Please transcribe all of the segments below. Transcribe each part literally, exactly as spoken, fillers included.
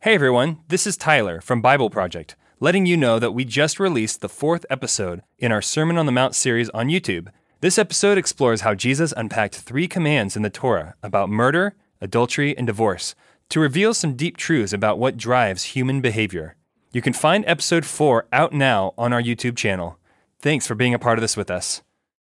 Hey everyone, this is Tyler from Bible Project, letting you know that we just released the fourth episode in our Sermon on the Mount series on YouTube. This episode explores how Jesus unpacked three commands in the Torah about murder, adultery, and divorce to reveal some deep truths about what drives human behavior. You can find episode four out now on our YouTube channel. Thanks for being a part of this with us.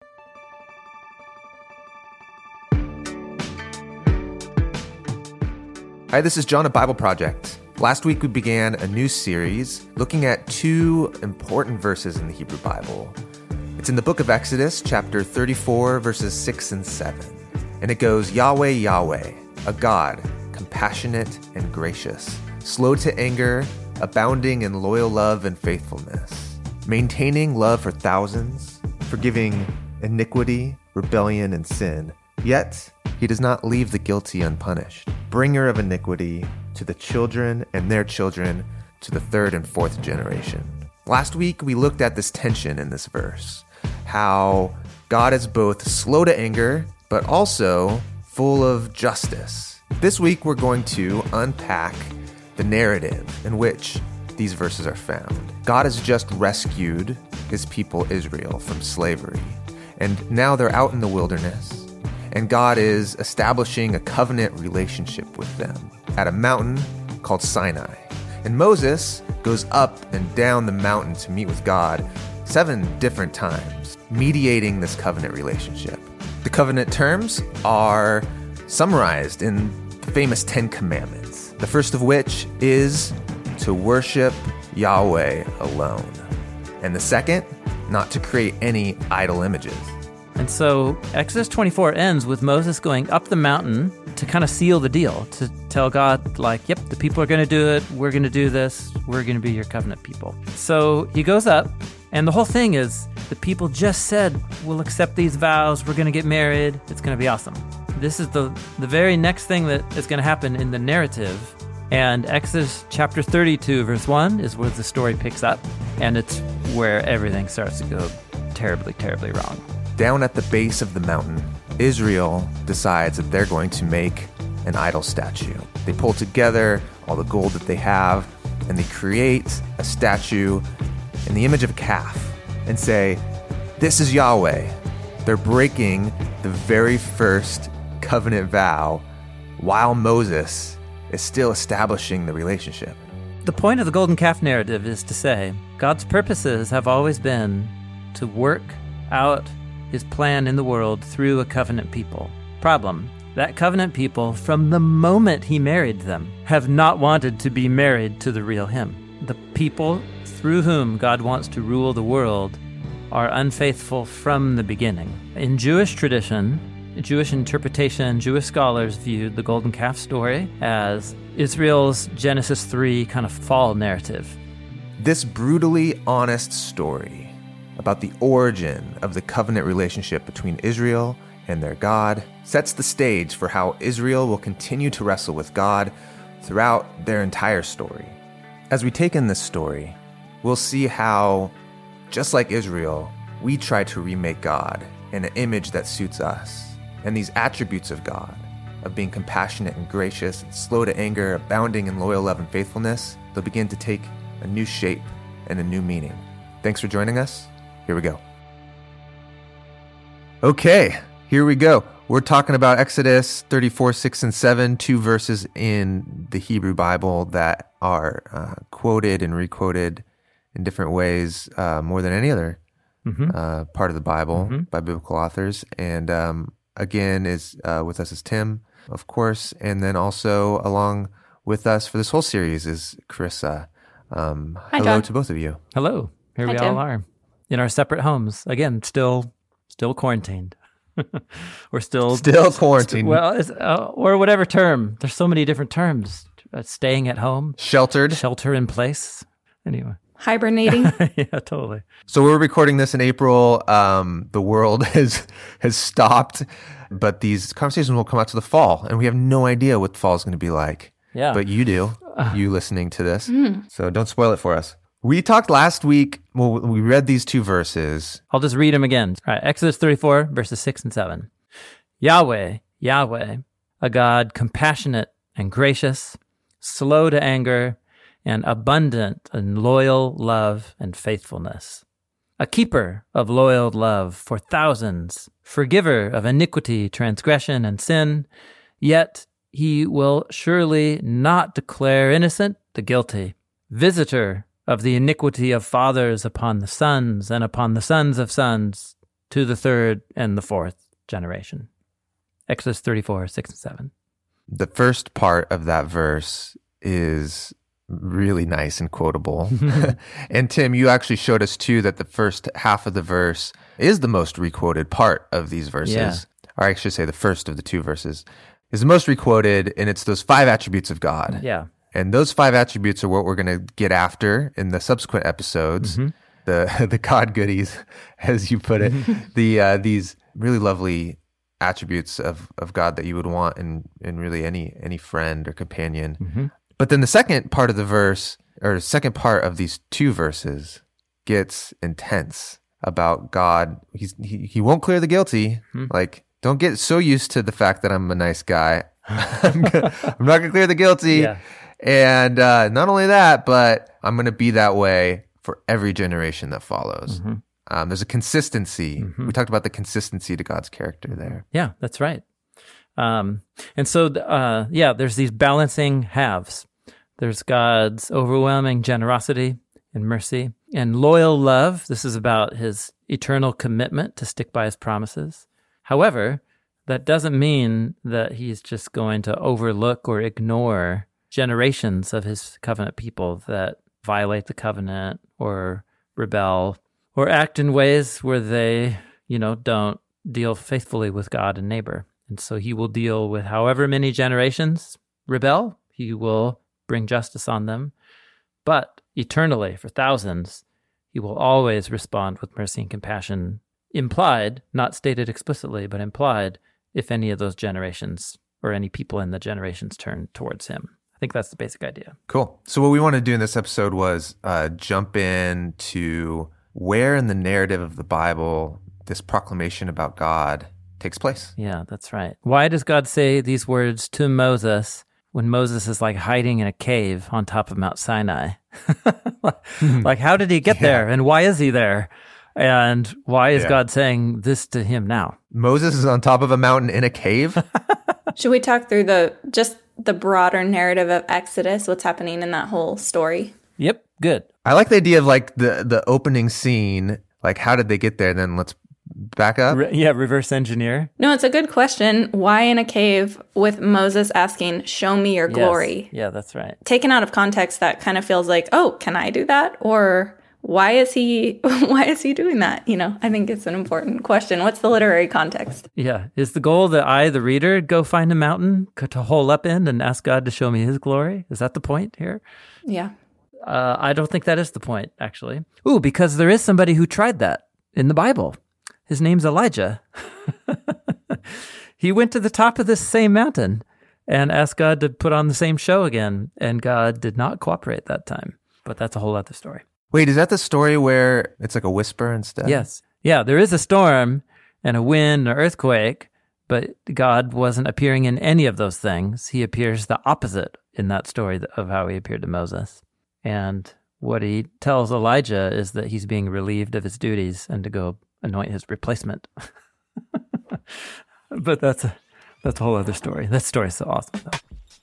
Hi, this is John at Bible Project. Last week we began a new series looking at two important verses in the Hebrew Bible. It's in the book of Exodus, chapter thirty-four, verses six and seven. And it goes, Yahweh, Yahweh, a God, compassionate and gracious, slow to anger, abounding in loyal love and faithfulness, maintaining love for thousands, forgiving iniquity, rebellion, and sin. Yet he does not leave the guilty unpunished, bringer of iniquity to the children and their children to the third and fourth generation. Last week, we looked at this tension in this verse, how God is both slow to anger, but also full of justice. This week, we're going to unpack the narrative in which these verses are found. God has just rescued his people Israel from slavery, and now they're out in the wilderness. And God is establishing a covenant relationship with them at a mountain called Sinai. And Moses goes up and down the mountain to meet with God seven different times, mediating this covenant relationship. The covenant terms are summarized in the famous Ten Commandments, the first of which is to worship Yahweh alone. And the second, not to create any idol images. And so Exodus twenty-four ends with Moses going up the mountain to kind of seal the deal, to tell God, like, yep, the people are going to do it. We're going to do this. We're going to be your covenant people. So he goes up, and the whole thing is the people just said, we'll accept these vows. We're going to get married. It's going to be awesome. This is the, the very next thing that is going to happen in the narrative. And Exodus chapter thirty-two, verse one is where the story picks up, and it's where everything starts to go terribly, terribly wrong. Down at the base of the mountain, Israel decides that they're going to make an idol statue. They pull together all the gold that they have, and they create a statue in the image of a calf and say, this is Yahweh. They're breaking the very first covenant vow while Moses is still establishing the relationship. The point of the golden calf narrative is to say, God's purposes have always been to work out his plan in the world through a covenant people. Problem, that covenant people, from the moment he married them, have not wanted to be married to the real him. The people through whom God wants to rule the world are unfaithful from the beginning. In Jewish tradition, Jewish interpretation, Jewish scholars viewed the golden calf story as Israel's Genesis three kind of fall narrative. This brutally honest story about the origin of the covenant relationship between Israel and their God sets the stage for how Israel will continue to wrestle with God throughout their entire story. As we take in this story, we'll see how, just like Israel, we try to remake God in an image that suits us. And these attributes of God, of being compassionate and gracious and slow to anger, abounding in loyal love and faithfulness, they'll begin to take a new shape and a new meaning. Thanks for joining us. Here we go. Okay, here we go. We're talking about Exodus thirty-four, six, and seven, two verses in the Hebrew Bible that are uh, quoted and requoted in different ways uh, more than any other mm-hmm. uh, part of the Bible mm-hmm. by biblical authors. And um, again, is uh, with us is Tim, of course, and then also along with us for this whole series is Carissa. Um, Hi, hello John. to both of you. Hello. Here Hi, we Tim. all are in our separate homes. Again, still still quarantined. We're still... Still quarantined. St- well, it's, uh, or whatever term. There's so many different terms. Uh, staying at home. Sheltered. Shelter in place. Anyway. Hibernating. Yeah, totally. So we're recording this in April. Um, the world has has stopped, but these conversations will come out to the fall, and we have no idea what the fall is going to be like. Yeah. But you do, you listening to this. Mm. So don't spoil it for us. We talked last week, well, we read these two verses. I'll just read them again. All right, Exodus thirty-four, verses six and seven. Yahweh, Yahweh, a God compassionate and gracious, slow to anger, and abundant in loyal love and faithfulness. A keeper of loyal love for thousands, forgiver of iniquity, transgression, and sin, yet he will surely not declare innocent the guilty, visitor of the iniquity of fathers upon the sons and upon the sons of sons to the third and the fourth generation. Exodus thirty-four, six and seven. The first part of that verse is really nice and quotable. And Tim, you actually showed us too that the first half of the verse is the most requoted part of these verses. Yeah. Or I should say the first of the two verses is the most requoted, and it's those five attributes of God. Yeah. And those five attributes are what we're going to get after in the subsequent episodes. Mm-hmm. The the God goodies, as you put it. the uh, these really lovely attributes of, of God that you would want in, in really any any friend or companion. Mm-hmm. But then the second part of the verse, or the second part of these two verses, gets intense about God. He's, he he won't clear the guilty. Mm-hmm. Like, don't get so used to the fact that I'm a nice guy. I'm, gonna, I'm not going to clear the guilty. Yeah. And uh, not only that, but I'm going to be that way for every generation that follows. Mm-hmm. Um, there's a consistency. Mm-hmm. We talked about the consistency to God's character there. Yeah, that's right. Um, and so, uh, yeah, there's these balancing halves. There's God's overwhelming generosity and mercy and loyal love. This is about his eternal commitment to stick by his promises. However, that doesn't mean that he's just going to overlook or ignore generations of his covenant people that violate the covenant or rebel or act in ways where they, you know, don't deal faithfully with God and neighbor. And so he will deal with however many generations rebel, he will bring justice on them. But eternally, for thousands, he will always respond with mercy and compassion, implied, not stated explicitly, but implied, if any of those generations or any people in the generations turn towards him. I think that's the basic idea. Cool. So what we want to do in this episode was uh, jump in to where in the narrative of the Bible this proclamation about God takes place. Yeah, that's right. Why does God say these words to Moses when Moses is like hiding in a cave on top of Mount Sinai? Like, how did he get yeah. there? And why is he there? And why is yeah. God saying this to him now? Moses is on top of a mountain in a cave? Should we talk through the just the broader narrative of Exodus, what's happening in that whole story? Yep, good. I like the idea of like the, the opening scene, like how did they get there? Then let's back up. Re- yeah, reverse engineer. No, it's a good question. Why in a cave with Moses asking, show me your glory? Yes. Yeah, that's right. Taken out of context, that kind of feels like, oh, can I do that? Or why is he why is he doing that? You know, I think it's an important question. What's the literary context? Yeah. Is the goal that I, the reader, go find a mountain to hole up in and ask God to show me his glory? Is that the point here? Yeah. Uh, I don't think that is the point, actually. Ooh, because there is somebody who tried that in the Bible. His name's Elijah. He went to the top of this same mountain and asked God to put on the same show again, and God did not cooperate that time. But that's a whole other story. Wait, is that the story where it's like a whisper instead? Yes. Yeah, there is a storm and a wind, an earthquake, but God wasn't appearing in any of those things. He appears the opposite in that story of how he appeared to Moses. And what he tells Elijah is that he's being relieved of his duties and to go anoint his replacement. But that's a, that's a whole other story. That story's so awesome, though.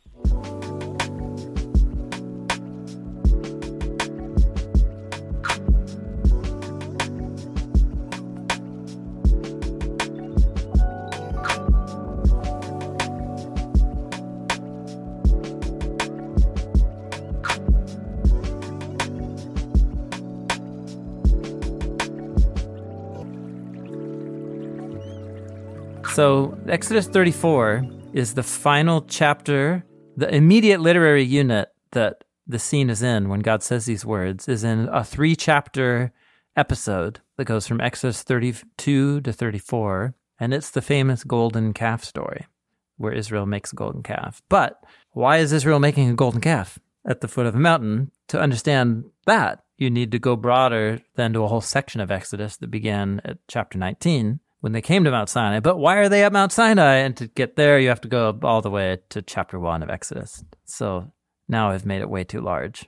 So Exodus thirty-four is the final chapter. The immediate literary unit that the scene is in when God says these words is in a three-chapter episode that goes from Exodus thirty-two to thirty-four, and it's the famous golden calf story where Israel makes a golden calf. But why is Israel making a golden calf at the foot of a mountain? To understand that, you need to go broader than to a whole section of Exodus that began at chapter nineteen. When they came to Mount Sinai. But why are they at Mount Sinai? And to get there, you have to go all the way to chapter one of Exodus. So Now I've made it way too large.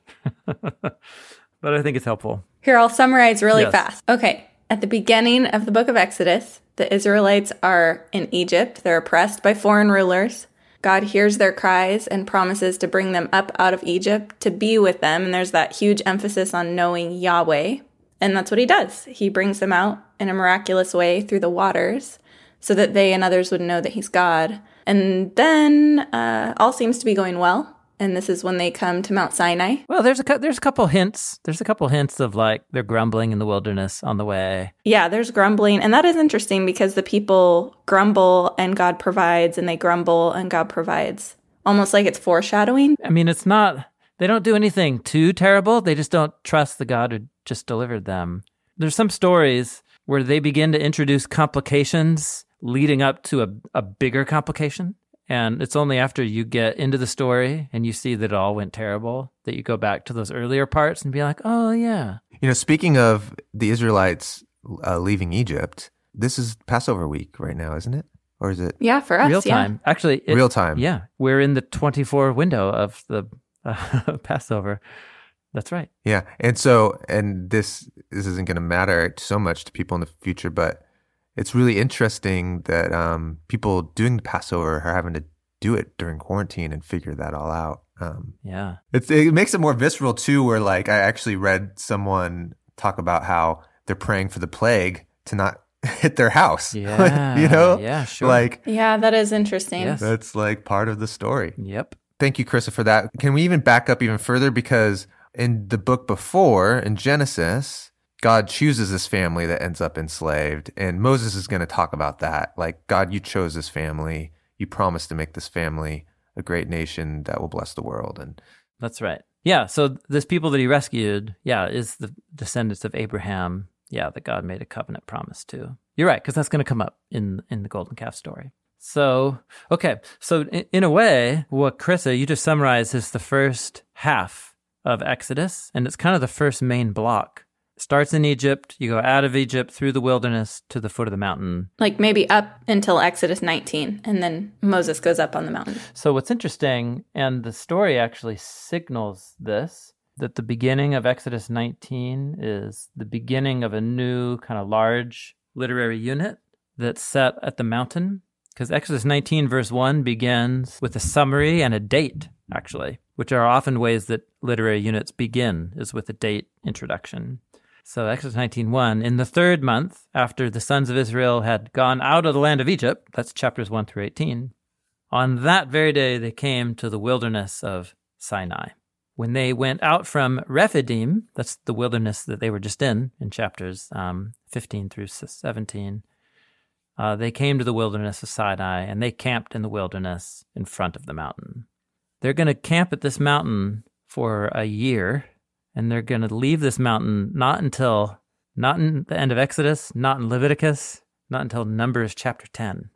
But I think it's helpful. Here, I'll summarize really Yes. fast. Okay. At the beginning of the book of Exodus, the Israelites are in Egypt. They're oppressed by foreign rulers. God hears their cries and promises to bring them up out of Egypt to be with them. And there's that huge emphasis on knowing Yahweh. And that's what he does. He brings them out in a miraculous way through the waters so that they and others would know that he's God. And then uh, all seems to be going well. And this is when they come to Mount Sinai. Well, there's a cou- there's a couple hints. There's a couple hints of like they're grumbling in the wilderness on the way. Yeah, there's grumbling. And that is interesting because the people grumble and God provides, and they grumble and God provides. Almost like it's foreshadowing. I mean, it's not, they don't do anything too terrible. They just don't trust the God who just delivered them. There's some stories where they begin to introduce complications leading up to a, a bigger complication. And it's only after you get into the story and you see that it all went terrible that you go back to those earlier parts and be like, oh, yeah. You know, speaking of the Israelites uh, leaving Egypt, this is Passover week right now, isn't it? Or is it Yeah, for us, Real yeah. time. Actually, it, real time? Yeah. We're in the twenty-four window of the uh, Passover. That's right. Yeah. And so, and this, this isn't going to matter so much to people in the future, but it's really interesting that um, people doing the Passover are having to do it during quarantine and figure that all out. Um, Yeah. it's, it makes it more visceral too, where like I actually read someone talk about how they're praying for the plague to not hit their house. Yeah. Like, you know? Yeah, sure. Like Yeah, that is interesting. Yes. that's like part of the story. Yep. Thank you, Carissa, for that. Can we even back up even further? Because in the book before, in Genesis, God chooses this family that ends up enslaved. And Moses is going to talk about that. Like, God, you chose this family. You promised to make this family a great nation that will bless the world. And That's right. Yeah. So this people that he rescued, yeah, is the descendants of Abraham. Yeah, that God made a covenant promise to. You're right, because that's going to come up in in the golden calf story. So, okay. So in, in a way, what Carissa, you just summarized is the first half of Exodus, and it's kind of the first main block. It starts in Egypt. You go out of Egypt through the wilderness to the foot of the mountain. Like maybe up until Exodus nineteen, and then Moses goes up on the mountain. So what's interesting, and the story actually signals this, that the beginning of Exodus nineteen is the beginning of a new kind of large literary unit that's set at the mountain. Because Exodus nineteen verse one begins with a summary and a date, actually, which are often ways that literary units begin, is with a date introduction. So Exodus nineteen one, in the third month after the sons of Israel had gone out of the land of Egypt, that's chapters one through eighteen, on that very day they came to the wilderness of Sinai. When they went out from Rephidim, that's the wilderness that they were just in, in chapters um, fifteen through seventeen, uh, they came to the wilderness of Sinai, and they camped in the wilderness in front of the mountain. They're going to camp at this mountain for a year, and they're going to leave this mountain not until, not in the end of Exodus, not in Leviticus, not until Numbers chapter ten.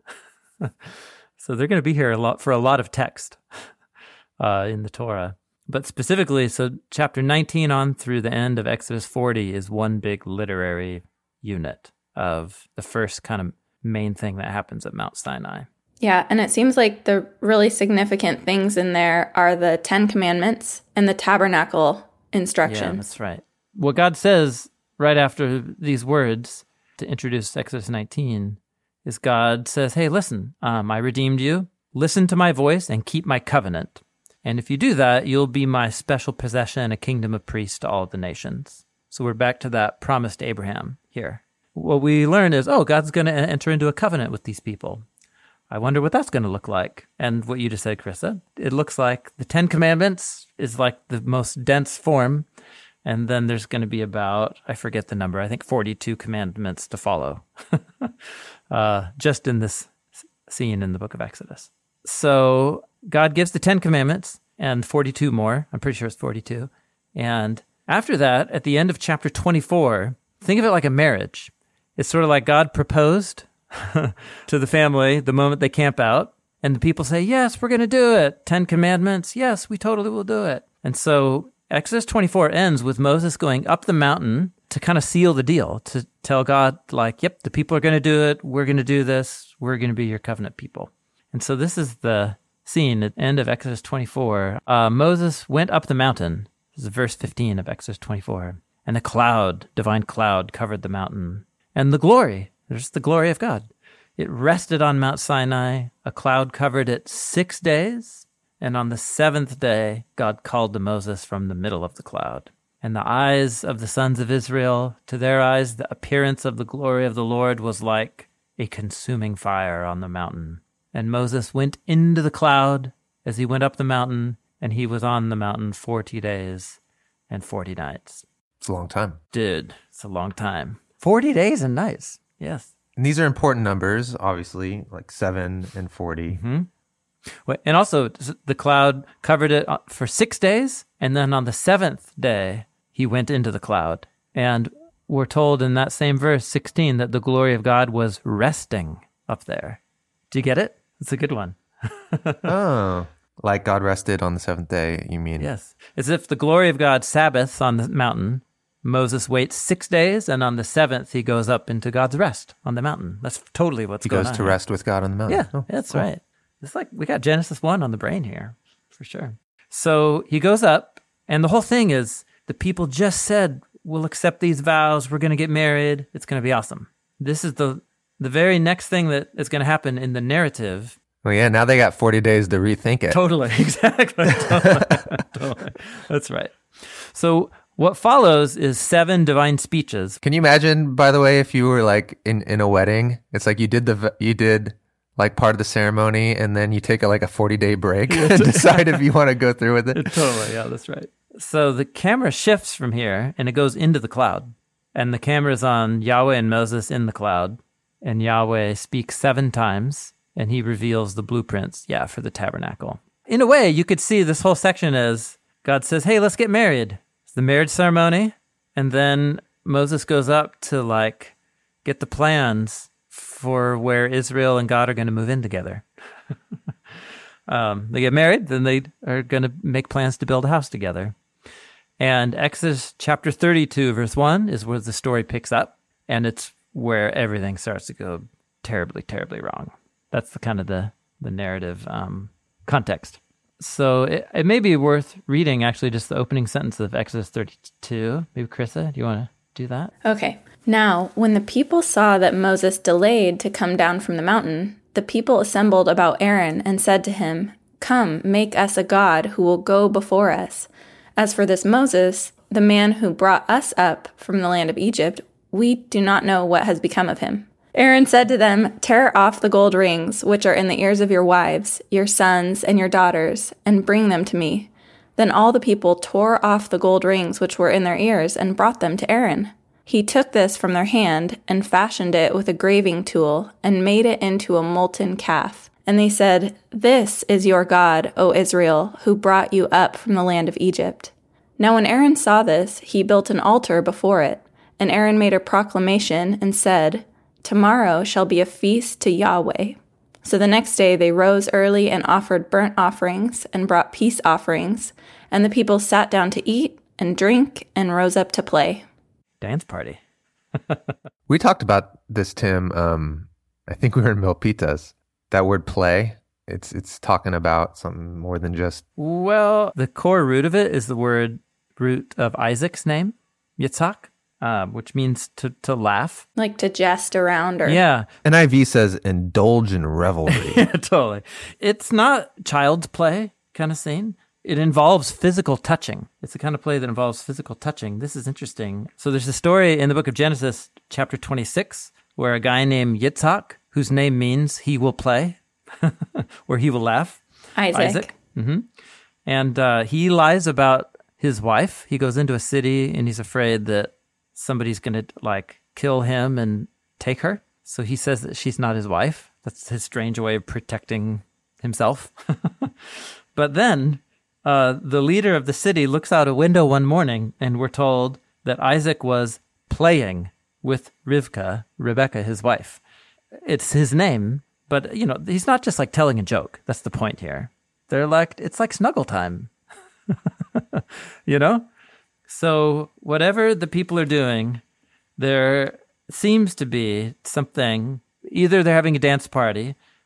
So they're going to be here a lot for a lot of text uh, in the Torah. But specifically, so chapter nineteen on through the end of Exodus forty is one big literary unit of the first kind of main thing that happens at Mount Sinai. Yeah, and it seems like the really significant things in there are the Ten Commandments and the tabernacle instructions. Yeah, that's right. What God says right after these words to introduce Exodus nineteen is God says, hey, listen, um, I redeemed you. Listen to my voice and keep my covenant. And if you do that, you'll be my special possession, a kingdom of priests to all the nations. So we're back to that promise to Abraham here. What we learn is, oh, God's going to enter into a covenant with these people. I wonder what that's going to look like. And what you just said, Carissa, it looks like the Ten Commandments is like the most dense form. And then there's going to be about, I forget the number, I think forty-two commandments to follow, uh, just in this scene in the book of Exodus. So God gives the Ten Commandments and forty-two more. I'm pretty sure it's forty-two. And after that, at the end of chapter twenty-four, think of it like a marriage. It's sort of like God proposed to the family the moment they camp out. And the people say, yes, we're going to do it. Ten Commandments. Yes, we totally will do it. And so Exodus twenty-four ends with Moses going up the mountain to kind of seal the deal, to tell God, like, yep, the people are going to do it. We're going to do this. We're going to be your covenant people. And so this is the scene at the end of Exodus twenty-four. Uh, Moses went up the mountain. This is verse fifteen of Exodus twenty-four. And a cloud, divine cloud, covered the mountain. And the glory, there's the glory of God. It rested on Mount Sinai. A cloud covered it six days. And on the seventh day, God called to Moses from the middle of the cloud. And the eyes of the sons of Israel, to their eyes, the appearance of the glory of the Lord was like a consuming fire on the mountain. And Moses went into the cloud as he went up the mountain, and he was on the mountain forty days and forty nights. It's a long time. Dude, it's a long time. forty days and nights, yes. And these are important numbers, obviously, like seven and forty. Mm-hmm. And also, the cloud covered it for six days, and then on the seventh day, he went into the cloud. And we're told in that same verse, sixteen, that the glory of God was resting up there. Do you get it? It's a good one. Oh, like God rested on the seventh day, you mean? Yes. As if the glory of God sabbaths on the mountain, Moses waits six days, and on the seventh, he goes up into God's rest on the mountain. That's totally what's He going on. He goes to here. rest with God on the mountain. Yeah, oh, that's cool. right. It's like we got Genesis one on the brain here, for sure. So he goes up, and the whole thing is the people just said, we'll accept these vows, we're going to get married, it's going to be awesome. This is the the very next thing that is going to happen in the narrative. Well, yeah, now they got forty days to rethink it. Totally, exactly. totally, totally. That's right. So what follows is seven divine speeches. Can you imagine, by the way, if you were like in, in a wedding, it's like you did the you did like part of the ceremony, and then you take a, like a forty day break and decide if you want to go through with it. Totally, yeah, that's right. So the camera shifts from here, and it goes into the cloud. And the camera is on Yahweh and Moses in the cloud. And Yahweh speaks seven times, and he reveals the blueprints, yeah, for the tabernacle. In a way, you could see this whole section as God says, hey, let's get married. It's the marriage ceremony. And then Moses goes up to, like, get the plans for where Israel and God are going to move in together. um, they get married, then they are going to make plans to build a house together. And Exodus chapter thirty-two, verse one, is where the story picks up, and it's where everything starts to go terribly, terribly wrong. That's the kind of the, the narrative um, context. So it, it may be worth reading, actually, just the opening sentence of Exodus thirty-two. Maybe, Carissa, do you want to do that? Okay. Now, when the people saw that Moses delayed to come down from the mountain, the people assembled about Aaron and said to him, "Come, make us a god who will go before us. As for this Moses, the man who brought us up from the land of Egypt, we do not know what has become of him." Aaron said to them, "Tear off the gold rings which are in the ears of your wives, your sons, and your daughters, and bring them to me." Then all the people tore off the gold rings which were in their ears and brought them to Aaron. He took this from their hand and fashioned it with a graving tool and made it into a molten calf. And they said, "This is your God, O Israel, who brought you up from the land of Egypt." Now when Aaron saw this, he built an altar before it. And Aaron made a proclamation and said, "Tomorrow shall be a feast to Yahweh." So the next day they rose early and offered burnt offerings and brought peace offerings. And the people sat down to eat and drink and rose up to play. Dance party. We talked about this, Tim. Um, I think we were in Milpitas. That word play, it's it's talking about something more than just... Well, the core root of it is the word root of Isaac's name, Yitzhak, uh, which means to, to laugh. Like to jest around or... Yeah. N I V says indulge in revelry. Yeah, totally. It's not child's play kind of scene. It involves physical touching. It's the kind of play that involves physical touching. This is interesting. So there's a story in the book of Genesis, chapter twenty-six, where a guy named Yitzhak, whose name means he will play, where he will laugh. Isaac. Isaac. Mm-hmm. And uh, he lies about his wife. He goes into a city and he's afraid that somebody's going to like kill him and take her. So he says that she's not his wife. That's his strange way of protecting himself. But then uh, the leader of the city looks out a window one morning and we're told that Isaac was playing with Rivka, Rebecca, his wife. It's his name, but, you know, he's not just like telling a joke. That's the point here. They're like, it's like snuggle time, you know? So whatever the people are doing, there seems to be something, either they're having a dance party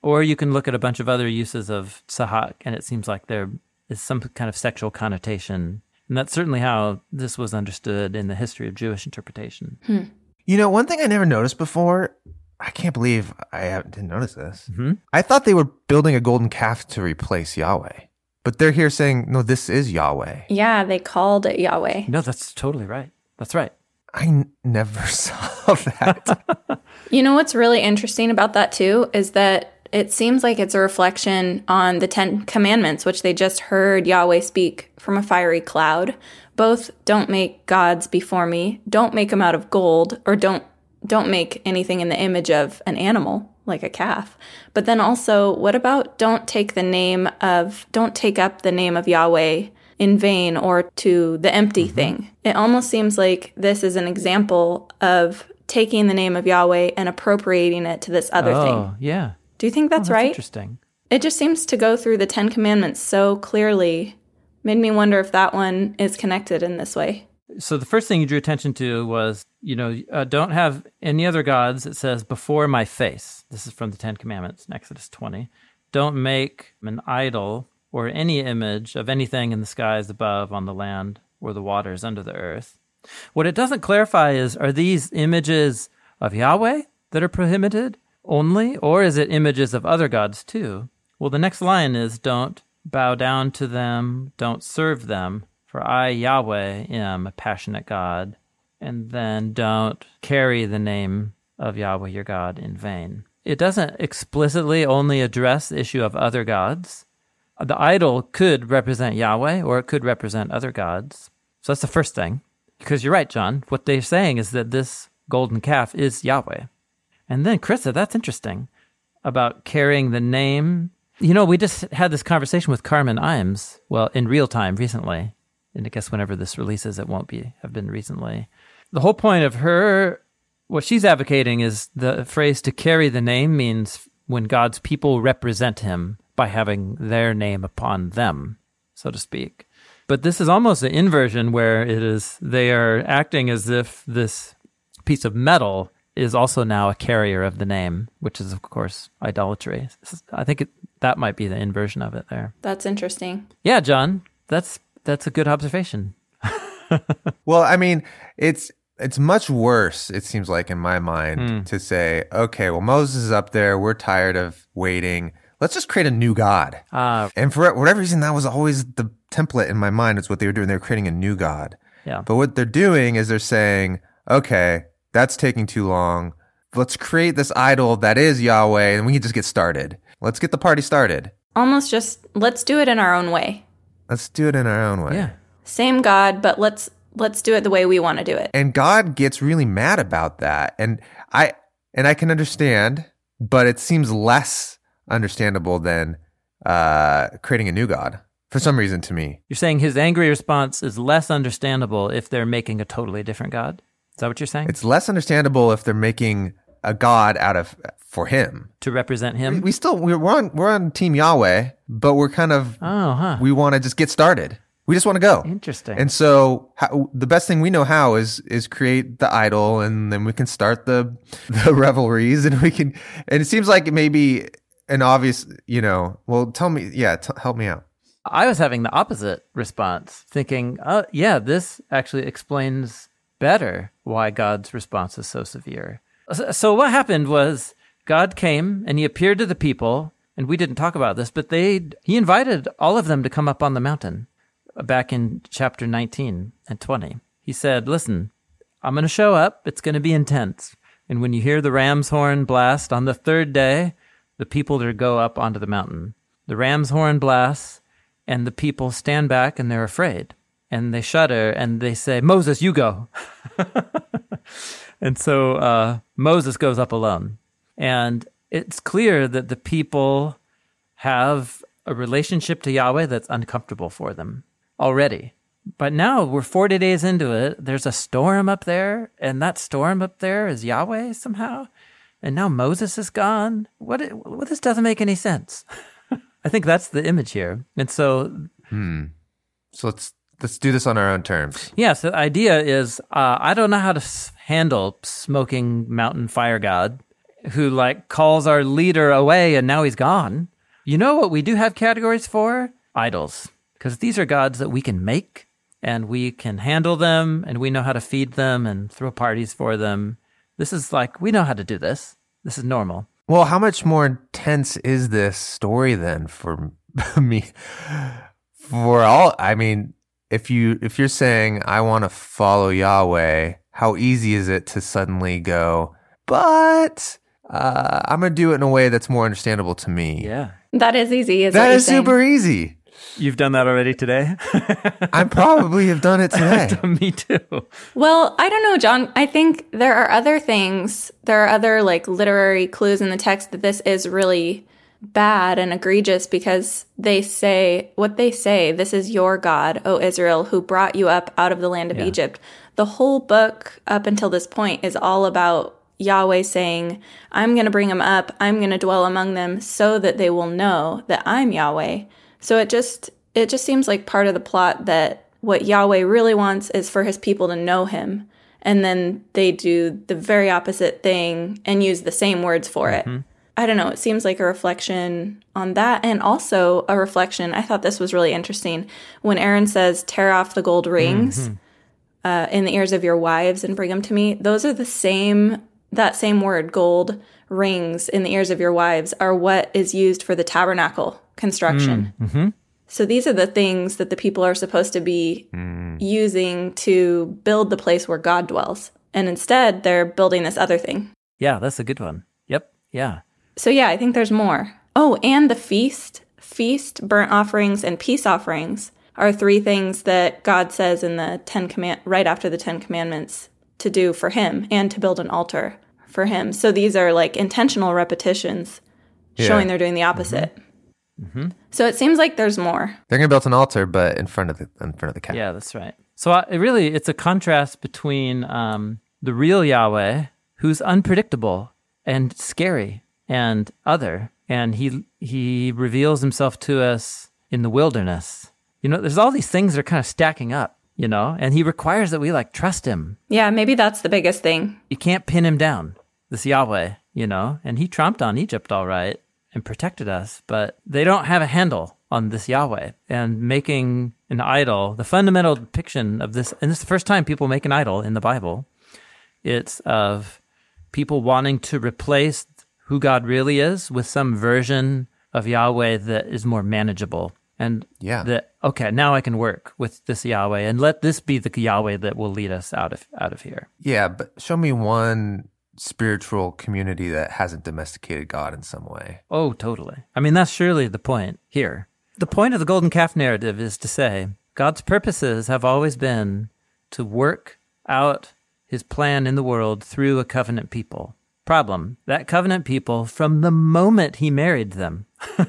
Or you can look at a bunch of other uses of Sahak, and it seems like there is some kind of sexual connotation. And that's certainly how this was understood in the history of Jewish interpretation. Hmm. You know, one thing I never noticed before, I can't believe I didn't notice this. Mm-hmm. I thought they were building a golden calf to replace Yahweh. But they're here saying, no, this is Yahweh. Yeah, they called it Yahweh. No, that's totally right. That's right. I n- never saw that. You know what's really interesting about that too is that it seems like it's a reflection on the Ten Commandments, which they just heard Yahweh speak from a fiery cloud. Both don't make gods before me, don't make them out of gold, or don't don't make anything in the image of an animal, like a calf. But then also, what about don't take the name of, don't take up the name of Yahweh in vain or to the empty mm-hmm. thing. It almost seems like this is an example of taking the name of Yahweh and appropriating it to this other oh, thing. Oh, yeah. Do you think that's, oh, that's right? Interesting. It just seems to go through the Ten Commandments so clearly. Made me wonder if that one is connected in this way. So the first thing you drew attention to was, you know, uh, don't have any other gods. It says, before my face. This is from the Ten Commandments in Exodus twenty. Don't make an idol or any image of anything in the skies above, on the land, or the waters under the earth. What it doesn't clarify is, are these images of Yahweh that are prohibited only, or is it images of other gods too? Well, the next line is, don't bow down to them, don't serve them, for I, Yahweh, am a passionate God. And then don't carry the name of Yahweh your God in vain. It doesn't explicitly only address the issue of other gods. The idol could represent Yahweh, or it could represent other gods. So that's the first thing. Because you're right, John. What they're saying is that this golden calf is Yahweh. And then, Krista, that's interesting, about carrying the name. You know, we just had this conversation with Carmen Imes, well, in real time recently. And I guess whenever this releases, it won't be have been recently. The whole point of her, what she's advocating is the phrase to carry the name means when God's people represent him by having their name upon them, so to speak. But this is almost an inversion where it is they are acting as if this piece of metal is also now a carrier of the name, which is, of course, idolatry. I think it, that might be the inversion of it there. That's interesting. Yeah, John, that's that's a good observation. Well, I mean, it's it's much worse, it seems like, in my mind, mm. to say, okay, well, Moses is up there. We're tired of waiting. Let's just create a new God. Uh, and for whatever reason, that was always the template in my mind. It's what they were doing. They were creating a new God. Yeah. But what they're doing is they're saying, okay, that's taking too long. Let's create this idol that is Yahweh, and we can just get started. Let's get the party started. Almost just, let's do it in our own way. Let's do it in our own way. Yeah. Same God, but let's let's do it the way we want to do it. And God gets really mad about that. And I and I can understand, but it seems less understandable than uh, creating a new God for some reason to me. You're saying his angry response is less understandable if they're making a totally different God? Is that what you're saying? It's less understandable if they're making a God out of for him. To represent him? We, we still we're on we're on Team Yahweh, but we're kind of oh, huh. we want to just get started. We just want to go. Interesting. And so how, the best thing we know how is is create the idol, and then we can start the the revelries, and we can. And it seems like it may be an obvious, you know. Well, tell me, yeah, t- help me out. I was having the opposite response, thinking, oh, yeah, this actually explains better why God's response is so severe. So, so what happened was God came and he appeared to the people, and we didn't talk about this, but they he invited all of them to come up on the mountain. Back in chapter nineteen and twenty, he said, listen, I'm going to show up. It's going to be intense. And when you hear the ram's horn blast on the third day, the people are to go up onto the mountain. The ram's horn blasts, and the people stand back and they're afraid. And they shudder and they say, Moses, you go. And so uh, Moses goes up alone. And it's clear that the people have a relationship to Yahweh that's uncomfortable for them already. But now we're forty days into it. There's a storm up there, and that storm up there is Yahweh somehow. And now Moses is gone. What? It, well, this doesn't make any sense. I think that's the image here. And so... Hmm. So let's let's do this on our own terms. Yeah, so the idea is, uh, I don't know how to s- handle smoking mountain fire god. who like calls our leader away and now he's gone. You know what we do have categories for? Idols. Because these are gods that we can make and we can handle them and we know how to feed them and throw parties for them. This is like, we know how to do this. This is normal. Well, how much more intense is this story then for me? For all, I mean, if you if you're saying I want to follow Yahweh, how easy is it to suddenly go, but uh, I'm gonna do it in a way that's more understandable to me? Yeah, that is easy. Is that what is you're super easy. You've done that already today? I probably have done it today. Me too. Well, I don't know, John. I think there are other things. There are other like literary clues in the text that this is really bad and egregious because they say what they say. This is your God, O Israel, who brought you up out of the land of Yeah. Egypt. The whole book up until this point is all about Yahweh saying, I'm going to bring them up. I'm going to dwell among them so that they will know that I'm Yahweh. So it just it just seems like part of the plot that what Yahweh really wants is for his people to know him. And then they do the very opposite thing and use the same words for Mm-hmm. it. I don't know. It seems like a reflection on that and also a reflection. I thought this was really interesting. When Aaron says, tear off the gold rings Mm-hmm. uh, in the ears of your wives and bring them to me. Those are the same, that same word, gold rings in the ears of your wives, are what is used for the tabernacle construction. Mm-hmm. So these are the things that the people are supposed to be mm. using to build the place where God dwells. And instead, they're building this other thing. Yeah, that's a good one. Yep. Yeah. So yeah, I think there's more. Oh, and the feast. Feast, burnt offerings, and peace offerings are three things that God says in the Ten Command right after the Ten Commandments to do for him and to build an altar for him. So these are like intentional repetitions Yeah. showing they're doing the opposite. Mm-hmm. So it seems like there's more. They're gonna build an altar, but in front of the in front of the calf. Yeah, that's right. So uh, it really, it's a contrast between um, the real Yahweh, who's unpredictable and scary and other, and he he reveals himself to us in the wilderness. You know, there's all these things that are kind of stacking up, you know, and he requires that we like trust him. Yeah, maybe that's the biggest thing. You can't pin him down, this Yahweh, you know, and he tromped on Egypt all right and protected us, but they don't have a handle on this Yahweh. And making an idol, the fundamental depiction of this, and this is the first time people make an idol in the Bible, it's of people wanting to replace who God really is with some version of Yahweh that is more manageable. And Yeah. that, okay, now I can work with this Yahweh and let this be the Yahweh that will lead us out of out of here. Yeah, but show me one spiritual community that hasn't domesticated God in some way. Oh, totally. I mean, that's surely the point here. The point of the golden calf narrative is to say God's purposes have always been to work out his plan in the world through a covenant people. Problem, that covenant people, from the moment he married them,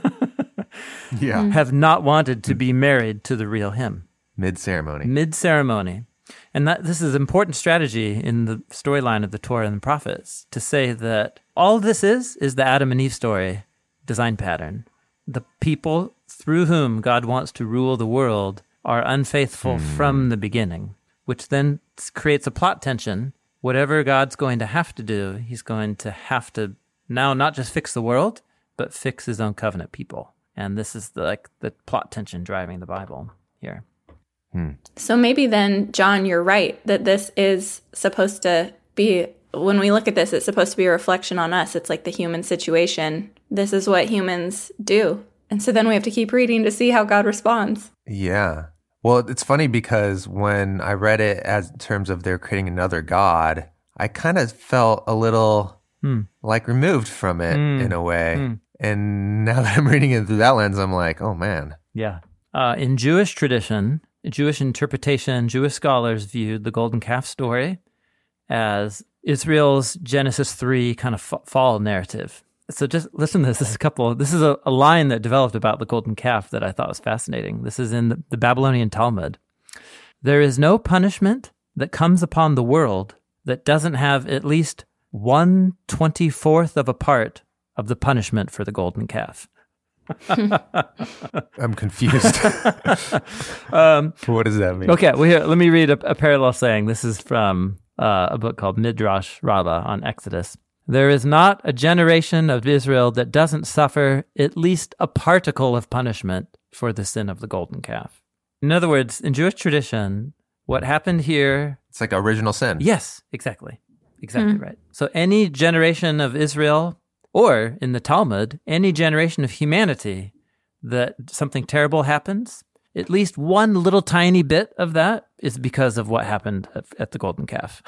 Yeah. have not wanted to be married to the real him. Mid-ceremony. Mid-ceremony. And that this is an important strategy in the storyline of the Torah and the prophets, to say that all this is, is the Adam and Eve story design pattern. The people through whom God wants to rule the world are unfaithful hmm. from the beginning, which then creates a plot tension. Whatever God's going to have to do, he's going to have to now not just fix the world, but fix his own covenant people. And this is the, like the plot tension driving the Bible here. Hmm. So maybe then, John, you're right, that this is supposed to be, when we look at this, it's supposed to be a reflection on us. It's like the human situation. This is what humans do. And so then we have to keep reading to see how God responds. Yeah. Well, it's funny because when I read it as in terms of they're creating another God, I kind of felt a little hmm. like removed from it Mm. in a way. Mm. And now that I'm reading it through that lens, I'm like, oh man. Yeah. Uh, in Jewish tradition, Jewish interpretation, Jewish scholars viewed the golden calf story as Israel's Genesis three kind of f- fall narrative. So just listen to this. This is a couple. This is a, a line that developed about the golden calf that I thought was fascinating. This is in the, the Babylonian Talmud. There is no punishment that comes upon the world that doesn't have at least one twenty-fourth of a part of the punishment for the golden calf. I'm confused. um, what does that mean? Okay, well, here, let me read a, a parallel saying. This is from uh, a book called Midrash Rabbah on Exodus. There is not a generation of Israel that doesn't suffer at least a particle of punishment for the sin of the golden calf. In other words, in Jewish tradition, what happened here... It's like original sin. Yes, exactly. Exactly mm. right. So any generation of Israel, or in the Talmud, any generation of humanity that something terrible happens, at least one little tiny bit of that is because of what happened at, at the golden calf.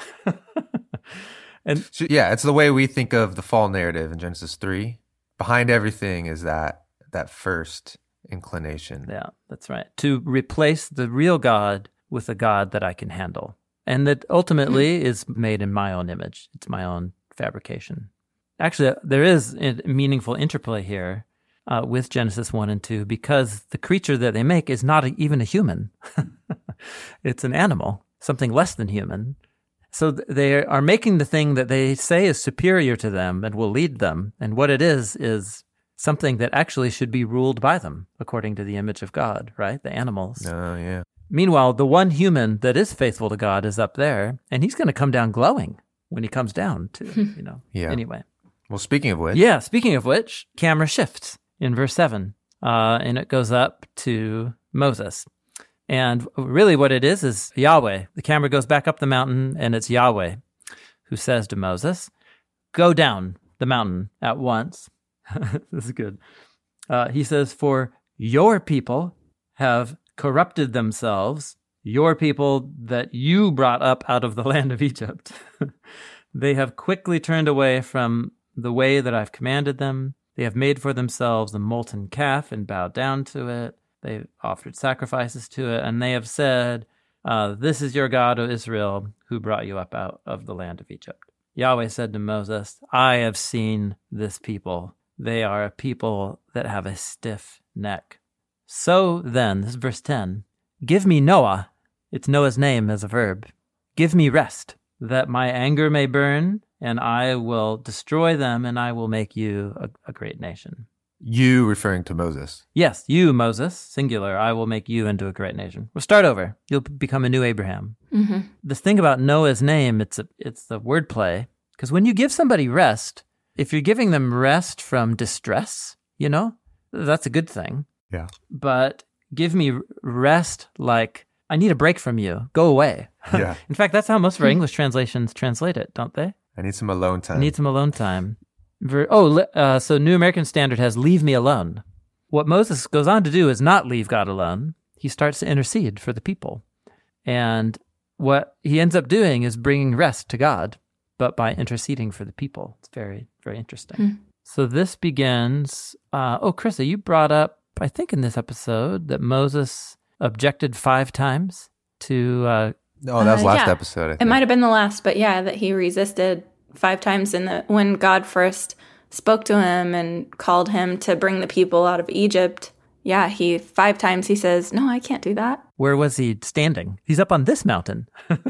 And so, yeah, it's the way we think of the fall narrative in Genesis three. Behind everything is that that first inclination. Yeah, that's right. To replace the real God with a God that I can handle. And that ultimately is made in my own image. It's my own fabrication. Actually, there is a meaningful interplay here uh, with Genesis one and two because the creature that they make is not a, even a human. It's an animal, something less than human. So they are making the thing that they say is superior to them and will lead them. And what it is, is something that actually should be ruled by them, according to the image of God, right? The animals. Oh, yeah. Meanwhile, the one human that is faithful to God is up there, and he's going to come down glowing when he comes down, too, you know. Yeah. Anyway. Well, speaking of which. Yeah, speaking of which, camera shifts in verse seven, uh, and it goes up to Moses. And really what it is is Yahweh. The camera goes back up the mountain, and it's Yahweh who says to Moses, go down the mountain at once. This is good. Uh, he says, for your people have corrupted themselves, your people that you brought up out of the land of Egypt. They have quickly turned away from the way that I've commanded them. They have made for themselves a molten calf and bowed down to it. They've offered sacrifices to it, and they have said, uh, this is your God, O Israel, who brought you up out of the land of Egypt. Yahweh said to Moses, I have seen this people. They are a people that have a stiff neck. So then, this is verse ten, give me Noah, it's Noah's name as a verb, give me rest, that my anger may burn, and I will destroy them, and I will make you a, a great nation. You referring to Moses. Yes, you, Moses, singular, I will make you into a great nation. We'll start over. You'll become a new Abraham. Mm-hmm. This thing about Noah's name, it's a, it's the wordplay, because when you give somebody rest, if you're giving them rest from distress, you know, that's a good thing. Yeah. But give me rest like, I need a break from you. Go away. Yeah. In fact, that's how most of our English translations translate it, don't they? I need some alone time. I need some alone time. Oh, uh, so New American Standard has leave me alone. What Moses goes on to do is not leave God alone. He starts to intercede for the people. And what he ends up doing is bringing rest to God, but by interceding for the people. It's very, very interesting. Hmm. So this begins, uh, oh, Krista, you brought up, I think in this episode, that Moses objected five times to... Uh, oh, that was uh, last yeah. episode, I think. It might have been the last, but yeah, that he resisted five times in the when God first spoke to him and called him to bring the people out of Egypt. Yeah, he five times he says, no, I can't do that. Where was he standing? He's up on this mountain.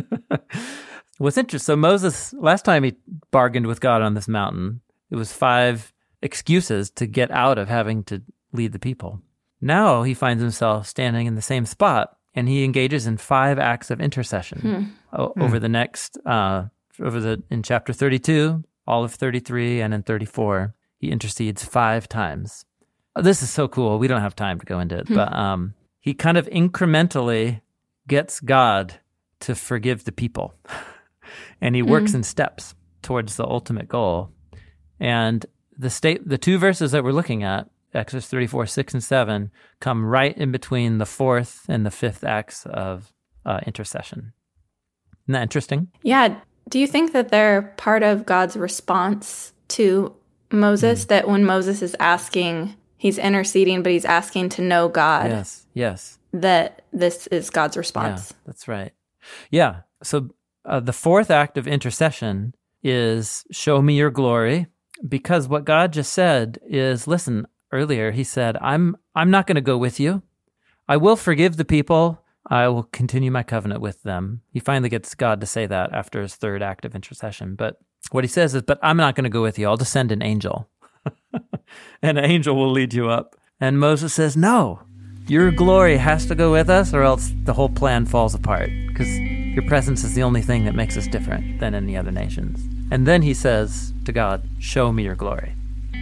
What's interesting, so Moses, last time he bargained with God on this mountain, it was five excuses to get out of having to lead the people. Now he finds himself standing in the same spot, and he engages in five acts of intercession hmm. o- hmm. over the next... Uh, Over the in chapter thirty-two, all of thirty-three, and in thirty-four, he intercedes five times. Oh, this is so cool. We don't have time to go into it, hmm. but um, he kind of incrementally gets God to forgive the people, and he works mm. in steps towards the ultimate goal. And the state, the two verses that we're looking at, Exodus thirty-four, six and seven, come right in between the fourth and the fifth acts of uh, intercession. Isn't that interesting? Yeah. Do you think that they're part of God's response to Moses, mm. that when Moses is asking, he's interceding, but he's asking to know God? Yes, yes. That this is God's response. Yeah, that's right. Yeah. So uh, the fourth act of intercession is show me your glory, because what God just said is, listen, earlier he said, I'm I'm not going to go with you. I will forgive the people. I will continue my covenant with them. He finally gets God to say that after his third act of intercession. But what he says is, but I'm not going to go with you. I'll just send an angel. And an angel will lead you up. And Moses says, no, your glory has to go with us, or else the whole plan falls apart. Because Your presence is the only thing that makes us different than any other nations. And then he says to God, show me your glory.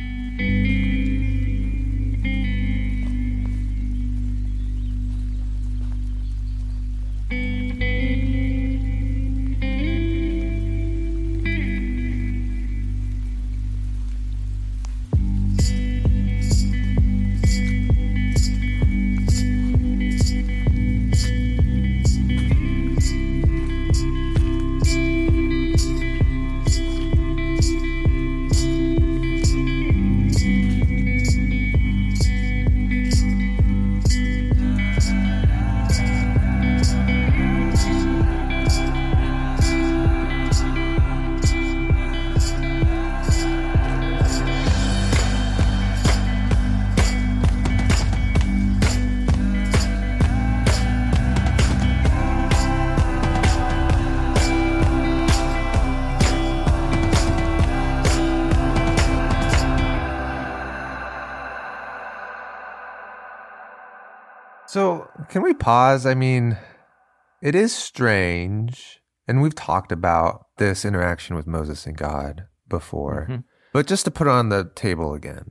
So, can we pause? I mean, it is strange, and we've talked about this interaction with Moses and God before, mm-hmm. but just to put it on the table again,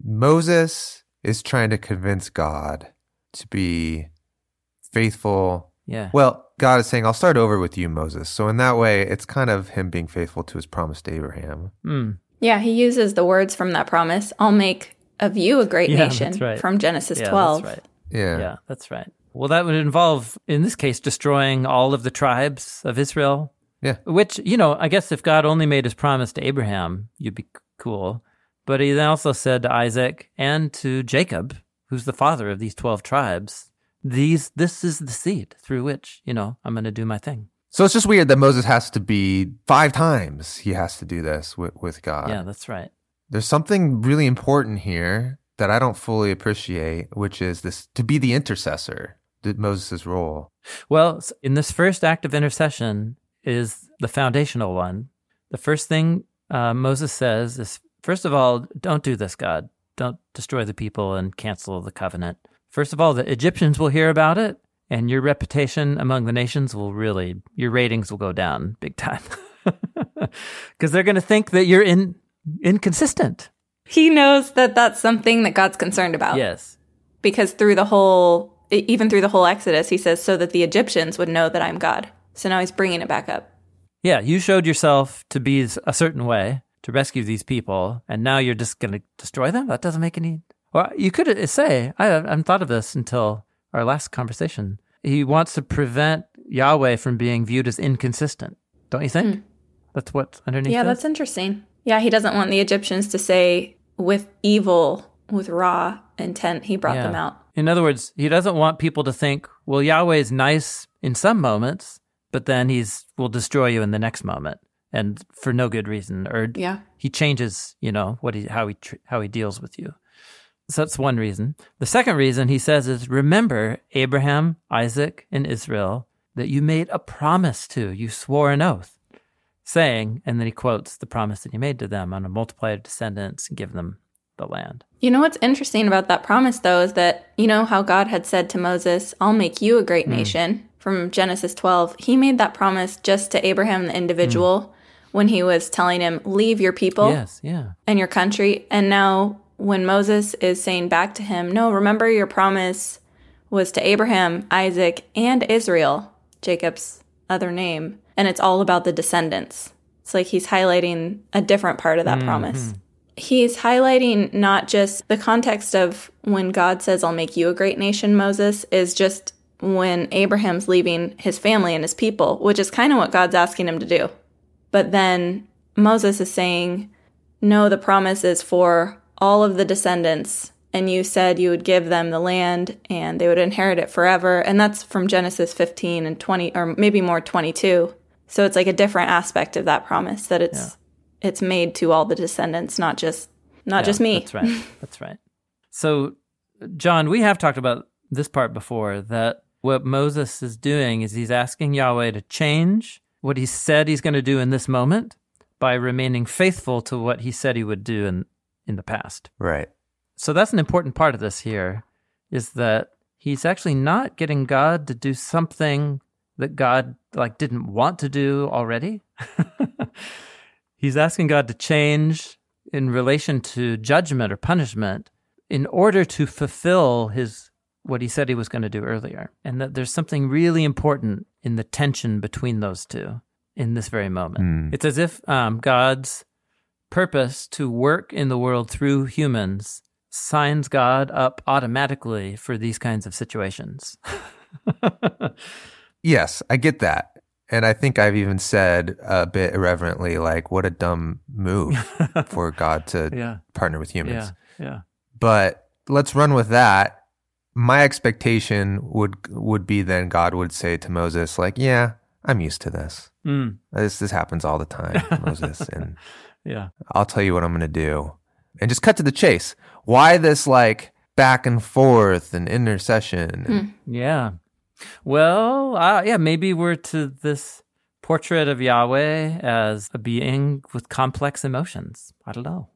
Moses is trying to convince God to be faithful. Yeah. Well, God is saying, I'll start over with you, Moses. So in that way, it's kind of him being faithful to his promise to Abraham. Mm. Yeah, he uses the words from that promise, I'll make of you a great yeah, nation, that's right. from Genesis yeah, twelve. That's right. Yeah. Yeah, that's right. Well, that would involve, in this case, destroying all of the tribes of Israel. Yeah. Which, you know, I guess if God only made his promise to Abraham, you'd be cool. But he then also said to Isaac and to Jacob, who's the father of these twelve tribes, these this is the seed through which, you know, I'm going to do my thing. So it's just weird that Moses has to be five times he has to do this with, with God. Yeah, that's right. There's something really important here that I don't fully appreciate, which is this to be the intercessor, Moses' role. Well, in this first act of intercession is the foundational one. The first thing uh, Moses says is, first of all, don't do this, God. Don't destroy the people and cancel the covenant. First of all, the Egyptians will hear about it, and your reputation among the nations will really, your ratings will go down big time. Because they're going to think that you're in, inconsistent. He knows that that's something that God's concerned about. Yes. Because through the whole, even through the whole Exodus, he says, so that the Egyptians would know that I'm God. So now he's bringing it back up. Yeah, you showed yourself to be a certain way to rescue these people, and now you're just going to destroy them? That doesn't make any... Or you could say, I haven't thought of this until our last conversation. He wants to prevent Yahweh from being viewed as inconsistent. Don't you think? Hmm. That's what's underneath Yeah, this? that's interesting. Yeah, he doesn't want the Egyptians to say, with evil, with raw intent, he brought yeah. them out. In other words, he doesn't want people to think, well, Yahweh is nice in some moments, but then he's will destroy you in the next moment, and for no good reason. Or yeah. he changes, you know, what he how he tr- how he deals with you. So that's one reason. The second reason he says is, remember Abraham, Isaac, and Israel that you made a promise to. You swore an oath, saying, and then he quotes the promise that he made to them, on a multiplied descendants and give them the land. You know what's interesting about that promise, though, is that, you know how God had said to Moses, I'll make you a great mm. nation, from Genesis twelve. He made that promise just to Abraham, the individual, mm. when he was telling him, leave your people yes, yeah. and your country. And now when Moses is saying back to him, no, remember your promise was to Abraham, Isaac, and Israel, Jacob's other name. And it's all about the descendants. It's like he's highlighting a different part of that mm-hmm. promise. He's highlighting not just the context of when God says, I'll make you a great nation, Moses, is just when Abraham's leaving his family and his people, which is kind of what God's asking him to do. But then Moses is saying, no, the promise is for all of the descendants, and you said you would give them the land and they would inherit it forever. And that's from Genesis fifteen and twenty, or maybe more twenty-two. So it's like a different aspect of that promise, that it's yeah. it's made to all the descendants, not just not yeah, just me. That's right. That's right. So, John, we have talked about this part before, that what Moses is doing is he's asking Yahweh to change what he said he's going to do in this moment by remaining faithful to what he said he would do in, in the past. Right. So that's an important part of this here, is that he's actually not getting God to do something that God like didn't want to do already. He's asking God to change in relation to judgment or punishment in order to fulfill his what he said he was going to do earlier. And that there's something really important in the tension between those two in this very moment. Mm. It's as if um, God's purpose to work in the world through humans signs God up automatically for these kinds of situations. Yes, I get that. And I think I've even said a bit irreverently, like, what a dumb move for God to yeah. partner with humans. Yeah, yeah. But let's run with that. My expectation would would be then God would say to Moses, like, yeah, I'm used to this. Mm. This this happens all the time, Moses. And yeah. I'll tell you what I'm going to do. And just cut to the chase. Why this, like, back and forth and intercession? Mm. Yeah. Well, uh, yeah, maybe we're to this portrait of Yahweh as a being with complex emotions. I don't know.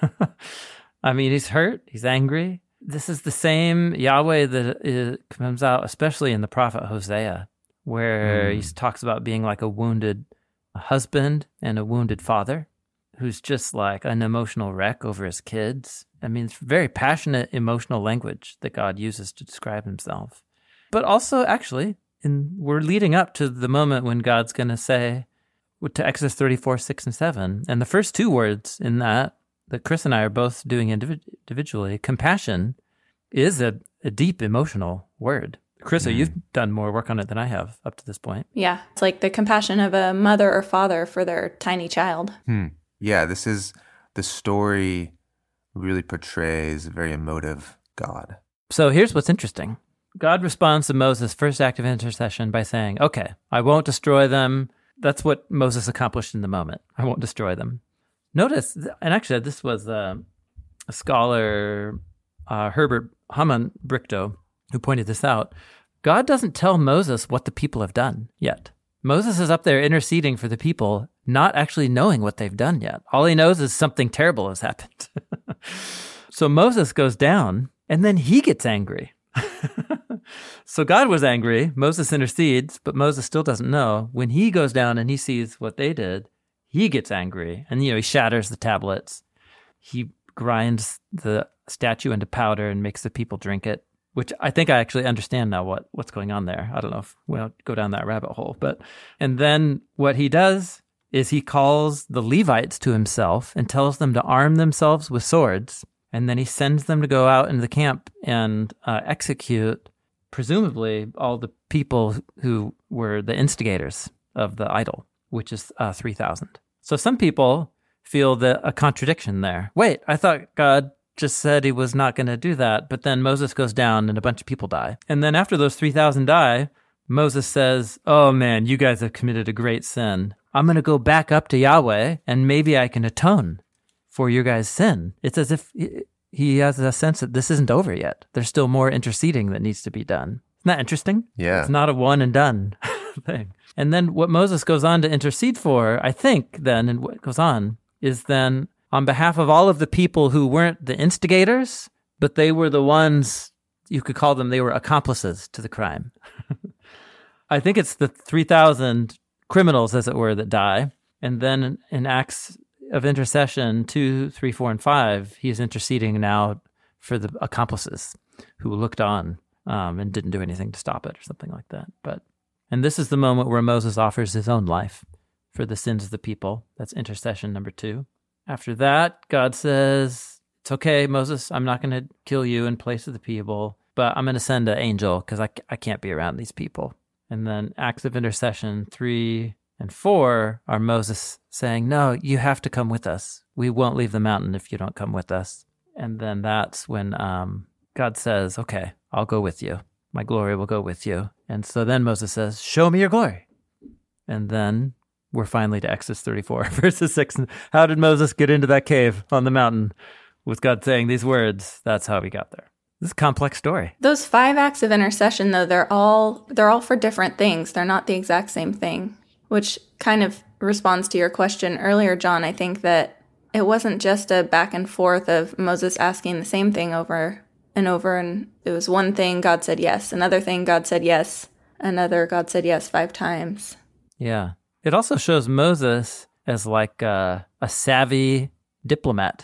I mean, he's hurt. He's angry. This is the same Yahweh that is, comes out, especially in the prophet Hosea, where mm. he talks about being like a wounded husband and a wounded father who's just like an emotional wreck over his kids. I mean, it's very passionate emotional language that God uses to describe himself. But also, actually, in, we're leading up to the moment when God's going to say, to Exodus thirty-four, six and seven, and the first two words in that, that Chris and I are both doing individ- individually, compassion is a, a deep emotional word. Chris, mm. you've done more work on it than I have up to this point. Yeah, it's like the compassion of a mother or father for their tiny child. Hmm. Yeah, this is, the story really portrays a very emotive God. So here's what's interesting. God responds to Moses' first act of intercession by saying, okay, I won't destroy them. That's what Moses accomplished in the moment. I won't destroy them. Notice, and actually this was uh, a scholar, uh, Herbert Hammond Brichto, who pointed this out. God doesn't tell Moses what the people have done yet. Moses is up there interceding for the people, not actually knowing what they've done yet. All he knows is something terrible has happened. So Moses goes down, and then he gets angry. So God was angry, Moses intercedes, but Moses still doesn't know. When he goes down and he sees what they did, he gets angry, and you know he shatters the tablets. He grinds the statue into powder and makes the people drink it, which I think I actually understand now what, what's going on there. I don't know if we'll go down that rabbit hole. But and then what he does is he calls the Levites to himself and tells them to arm themselves with swords. And then he sends them to go out into the camp and uh, execute, presumably, all the people who were the instigators of the idol, which is uh, three thousand. So some people feel that a contradiction there. Wait, I thought God just said he was not going to do that, but then Moses goes down and a bunch of people die. And then after those three thousand die, Moses says, oh man, you guys have committed a great sin. I'm going to go back up to Yahweh and maybe I can atone for your guys' sin. It's as if he has a sense that this isn't over yet. There's still more interceding that needs to be done. Isn't that interesting? Yeah. It's not a one and done thing. And then what Moses goes on to intercede for, I think then, and what goes on, is then on behalf of all of the people who weren't the instigators, but they were the ones, you could call them, they were accomplices to the crime. I think it's the three thousand criminals, as it were, that die. And then in Acts of intercession two, three, four, and five, he is interceding now for the accomplices who looked on um, and didn't do anything to stop it or something like that. But and this is the moment where Moses offers his own life for the sins of the people. That's intercession number two. After that, God says, it's okay, Moses, I'm not going to kill you in place of the people, but I'm going to send an angel because I, I can't be around these people. And then acts of intercession three and four are Moses saying, no, you have to come with us. We won't leave the mountain if you don't come with us. And then that's when um, God says, okay, I'll go with you. My glory will go with you. And so then Moses says, show me your glory. And then we're finally to Exodus thirty-four, verses six. How did Moses get into that cave on the mountain with God saying these words? That's how we got there. This is a complex story. Those five acts of intercession, though, they're all they're all for different things. They're not the exact same thing, which kind of responds to your question earlier, John. I think that it wasn't just a back and forth of Moses asking the same thing over and over, and it was one thing, God said yes. Another thing, God said yes. Another, God said yes five times. Yeah. It also shows Moses as like a, a savvy diplomat.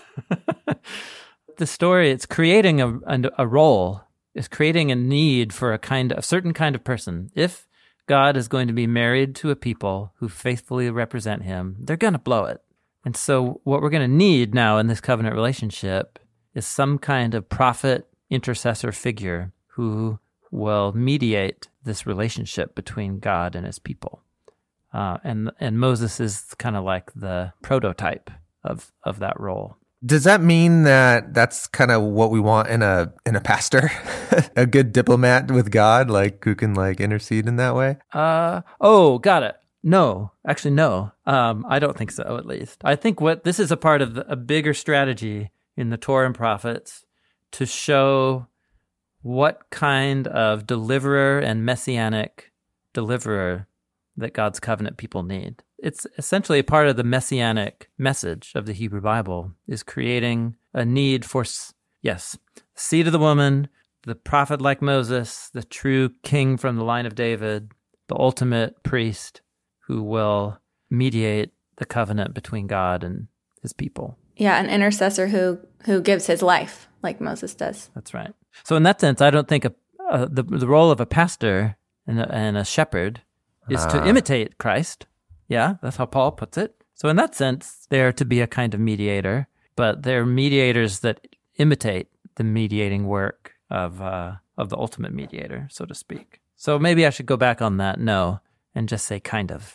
The story, it's creating a, a, a role, it's creating a need for a kind, a certain kind of person. If God is going to be married to a people who faithfully represent him, they're going to blow it. And so what we're going to need now in this covenant relationship is some kind of prophet, intercessor figure who will mediate this relationship between God and his people. Uh, and and Moses is kind of like the prototype of, of that role. Does that mean that that's kind of what we want in a in a pastor? A good diplomat with God, like who can like intercede in that way? Uh oh, got it. No, actually, no. Um, I don't think so. At least I think what this is a part of the, a bigger strategy in the Torah and prophets to show what kind of deliverer and messianic deliverer that God's covenant people need. It's essentially a part of the messianic message of the Hebrew Bible is creating a need for, yes, seed of the woman, the prophet like Moses, the true king from the line of David, the ultimate priest who will mediate the covenant between God and his people. Yeah, an intercessor who, who gives his life like Moses does. That's right. So in that sense, I don't think a, a, the, the role of a pastor and a, and a shepherd is to Ah. imitate Christ. Yeah, that's how Paul puts it. So in that sense, they're to be a kind of mediator, but they're mediators that imitate the mediating work of uh, of the ultimate mediator, so to speak. So maybe I should go back on that, no, and just say kind of.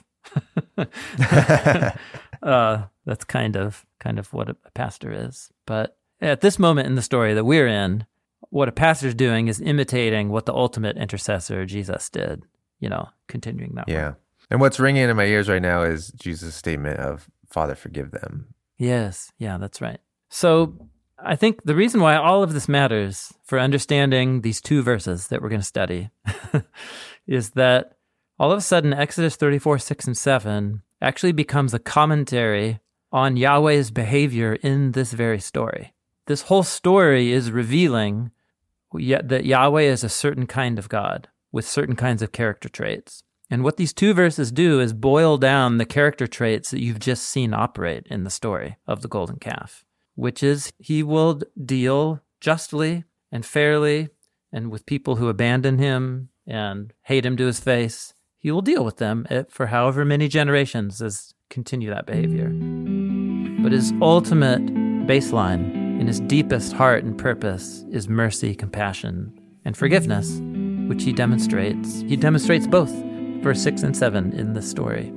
uh, that's kind of kind of what a pastor is. But at this moment in the story that we're in, what a pastor's doing is imitating what the ultimate intercessor, Jesus, did, you know, continuing that Yeah. work. And what's ringing in my ears right now is Jesus' statement of, Father, forgive them. Yes, yeah, that's right. So I think the reason why all of this matters for understanding these two verses that we're going to study is that all of a sudden Exodus thirty-four, six, and seven actually becomes a commentary on Yahweh's behavior in this very story. This whole story is revealing that Yahweh is a certain kind of God with certain kinds of character traits. And what these two verses do is boil down the character traits that you've just seen operate in the story of the golden calf, which is he will deal justly and fairly and with people who abandon him and hate him to his face. He will deal with them for however many generations as continue that behavior. But his ultimate baseline in his deepest heart and purpose is mercy, compassion, and forgiveness, which he demonstrates. He demonstrates both. Verse six and seven in the story.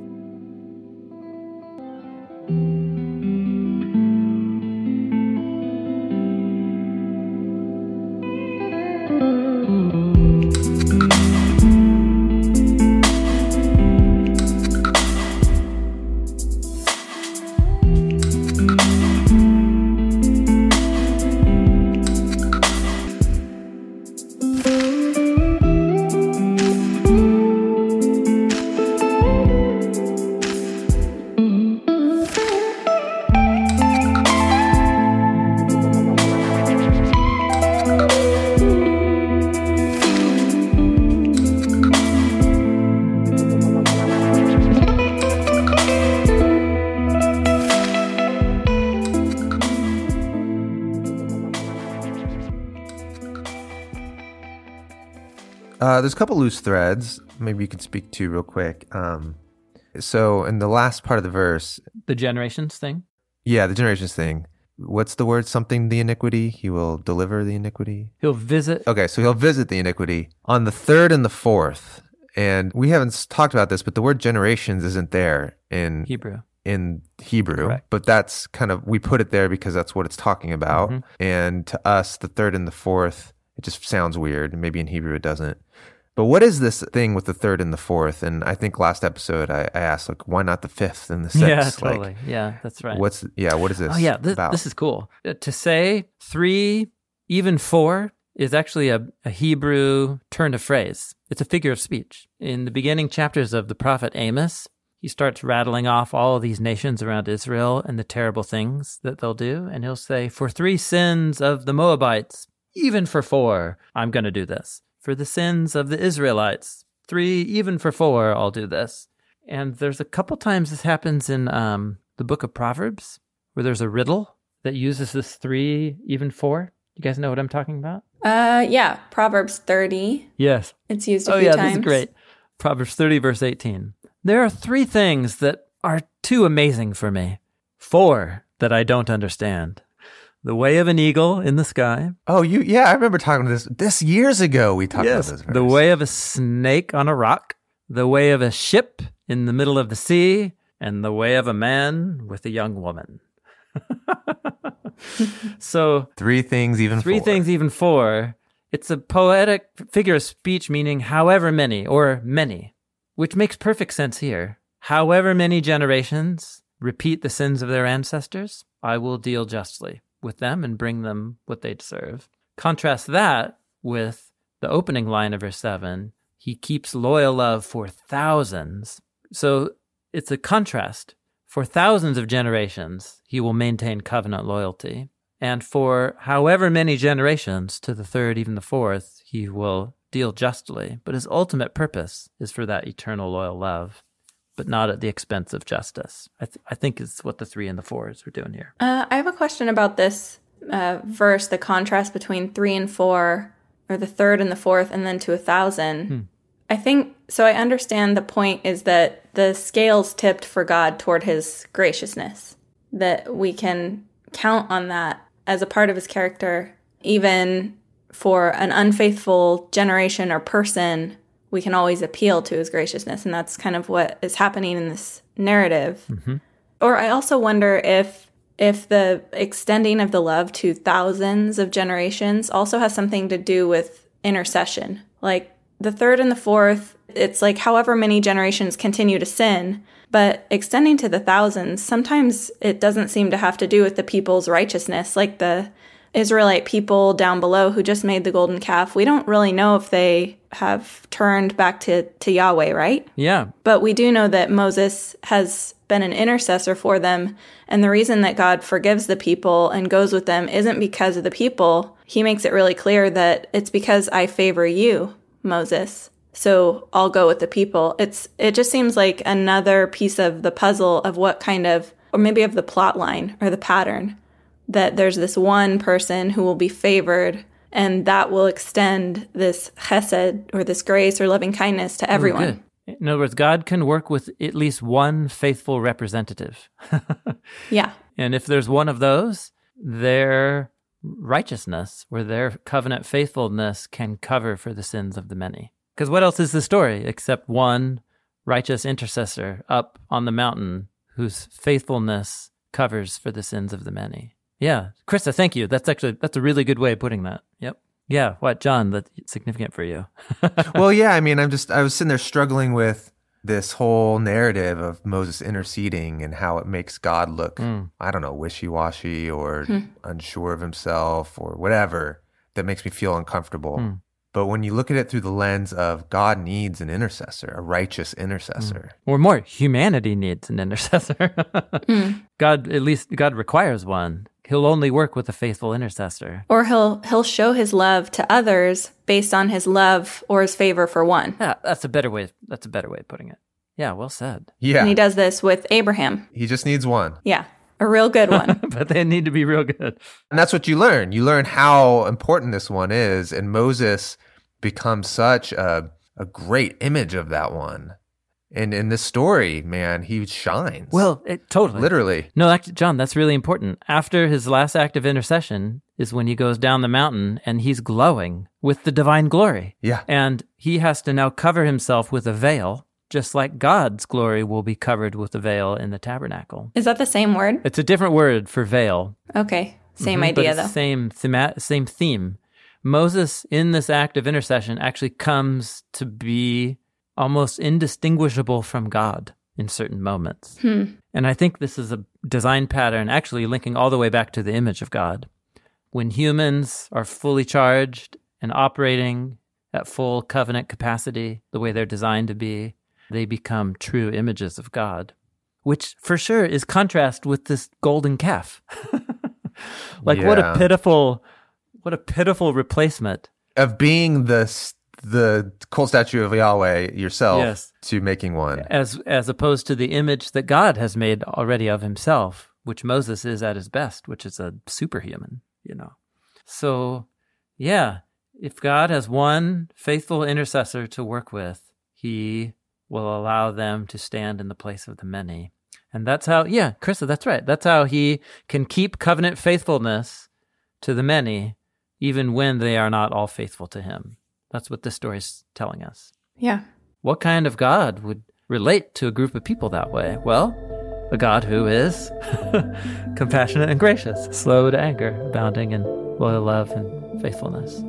Uh, there's a couple loose threads. Maybe you could speak to real quick. Um, so in the last part of the verse, The generations thing? yeah, the generations thing. What's the word? Something the iniquity. He will deliver the iniquity. He'll visit. Okay, so he'll visit the iniquity on the third and the fourth. And we haven't s- talked about this, but the word generations isn't there in Hebrew. in Hebrew. Correct. But that's kind of, we put it there because that's what it's talking about. Mhm. And to us, the third and the fourth, it just sounds weird. Maybe in Hebrew it doesn't. But what is this thing with the third and the fourth? And I think last episode I, I asked, like, why not the fifth and the sixth? Yeah, Like, totally. Yeah, that's right. What's yeah? What is this? Oh, yeah, this, about? this is cool. Uh, To say three, even four, is actually a, a Hebrew turn of phrase. It's a figure of speech. In the beginning chapters of the prophet Amos, he starts rattling off all of these nations around Israel and the terrible things that they'll do. And he'll say, for three sins of the Moabites, even for four, I'm going to do this. For the sins of the Israelites, three, even for four, I'll do this. And there's a couple times this happens in um, the book of Proverbs, where there's a riddle that uses this three, even four. You guys know what I'm talking about? Uh, yeah, Proverbs thirty. Yes. It's used a oh, few yeah, times. This is great. Proverbs thirty, verse eighteen. There are three things that are too amazing for me. Four that I don't understand. The way of an eagle in the sky. Oh, you yeah, I remember talking to this this years ago. We talked Yes. about this verse. The way of a snake on a rock. The way of a ship in the middle of the sea. And the way of a man with a young woman. So three things, even three four. things, even four. It's a poetic figure of speech meaning however many or many, which makes perfect sense here. However many generations repeat the sins of their ancestors, I will deal justly with them and bring them what they deserve. Contrast that with the opening line of verse seven. He keeps loyal love for thousands. So it's a contrast. For thousands of generations, he will maintain covenant loyalty. And for however many generations, to the third, even the fourth, he will deal justly. But his ultimate purpose is for that eternal loyal love, but not at the expense of justice. I, th- I think is what the three and the fours are doing here. Uh, I have a question about this uh, verse, the contrast between three and four, or the third and the fourth, and then to a thousand. Hmm. I think, so I understand the point is that the scales tipped for God toward his graciousness, that we can count on that as a part of his character. Even for an unfaithful generation or person, we can always appeal to his graciousness, and that's kind of what is happening in this narrative. Mm-hmm. Or I also wonder if if the extending of the love to thousands of generations also has something to do with intercession. Like, the third and the fourth, it's like however many generations continue to sin, but extending to the thousands, sometimes it doesn't seem to have to do with the people's righteousness. Like the Israelite people down below who just made the golden calf, we don't really know if they have turned back to, to Yahweh, right? Yeah. But we do know that Moses has been an intercessor for them, and the reason that God forgives the people and goes with them isn't because of the people. He makes it really clear that it's because I favor you, Moses, so I'll go with the people. It's it just seems like another piece of the puzzle of what kind of, or maybe of the plot line or the pattern, that there's this one person who will be favored, and that will extend this chesed, or this grace or loving kindness, to everyone. Oh, in other words, God can work with at least one faithful representative. Yeah. And if there's one of those, their righteousness, or their covenant faithfulness, can cover for the sins of the many. Because what else is the story except one righteous intercessor up on the mountain whose faithfulness covers for the sins of the many? Yeah. Krista, thank you. That's actually, that's a really good way of putting that. Yep. Yeah. What, John, that's significant for you? Well, yeah, I mean, I'm just, I was sitting there struggling with this whole narrative of Moses interceding and how it makes God look, mm. I don't know, wishy-washy or hmm. unsure of himself or whatever that makes me feel uncomfortable. Mm. But when you look at it through the lens of God needs an intercessor, a righteous intercessor. Mm. Or more, humanity needs an intercessor. mm. God, at least God requires one. He'll only work with a faithful intercessor. Or he'll he'll show his love to others based on his love or his favor for one. Yeah, that's a better way. That's a better way of putting it. Yeah, well said. Yeah. And he does this with Abraham. He just needs one. Yeah, a real good one. But they need to be real good. And that's what you learn. You learn how important this one is, and Moses becomes such a, a great image of that one. And in this story, man, he shines. Well, it, totally. Literally. No, actually, John, that's really important. After his last act of intercession is when he goes down the mountain and he's glowing with the divine glory. Yeah. And he has to now cover himself with a veil, just like God's glory will be covered with a veil in the tabernacle. Is that the same word? It's a different word for veil. Okay. Same mm-hmm, idea, but it's though. The same, thema- same theme. Moses, in this act of intercession, actually comes to be almost indistinguishable from God in certain moments. Hmm. And I think this is a design pattern actually linking all the way back to the image of God. When humans are fully charged and operating at full covenant capacity, the way they're designed to be, they become true images of God, which for sure is contrast with this golden calf. Like, yeah. what a pitiful, what a pitiful replacement. Of being the the cold statue of Yahweh yourself Yes. to making one. As as opposed to the image that God has made already of himself, which Moses is at his best, which is a superhuman, you know. So, yeah, if God has one faithful intercessor to work with, he will allow them to stand in the place of the many. And that's how, yeah, Krista, that's right. That's how he can keep covenant faithfulness to the many, even when they are not all faithful to him. That's what this story is telling us. Yeah. What kind of God would relate to a group of people that way? Well, a God who is compassionate and gracious, slow to anger, abounding in loyal love and faithfulness.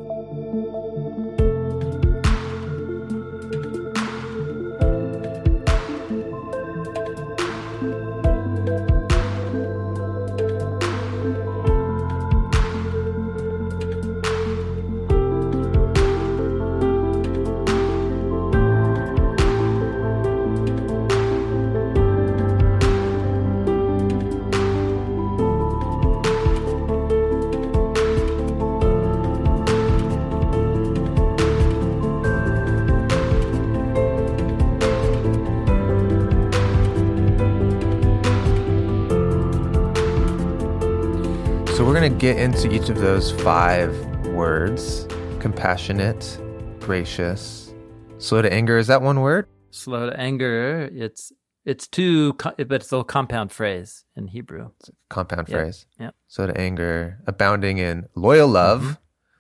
So we're going to get into each of those five words. Compassionate, gracious, slow to anger. Is that one word? Slow to anger, it's it's two, co- but it's a compound phrase in Hebrew. Compound Yep, phrase. yep. Slow to anger, abounding in loyal love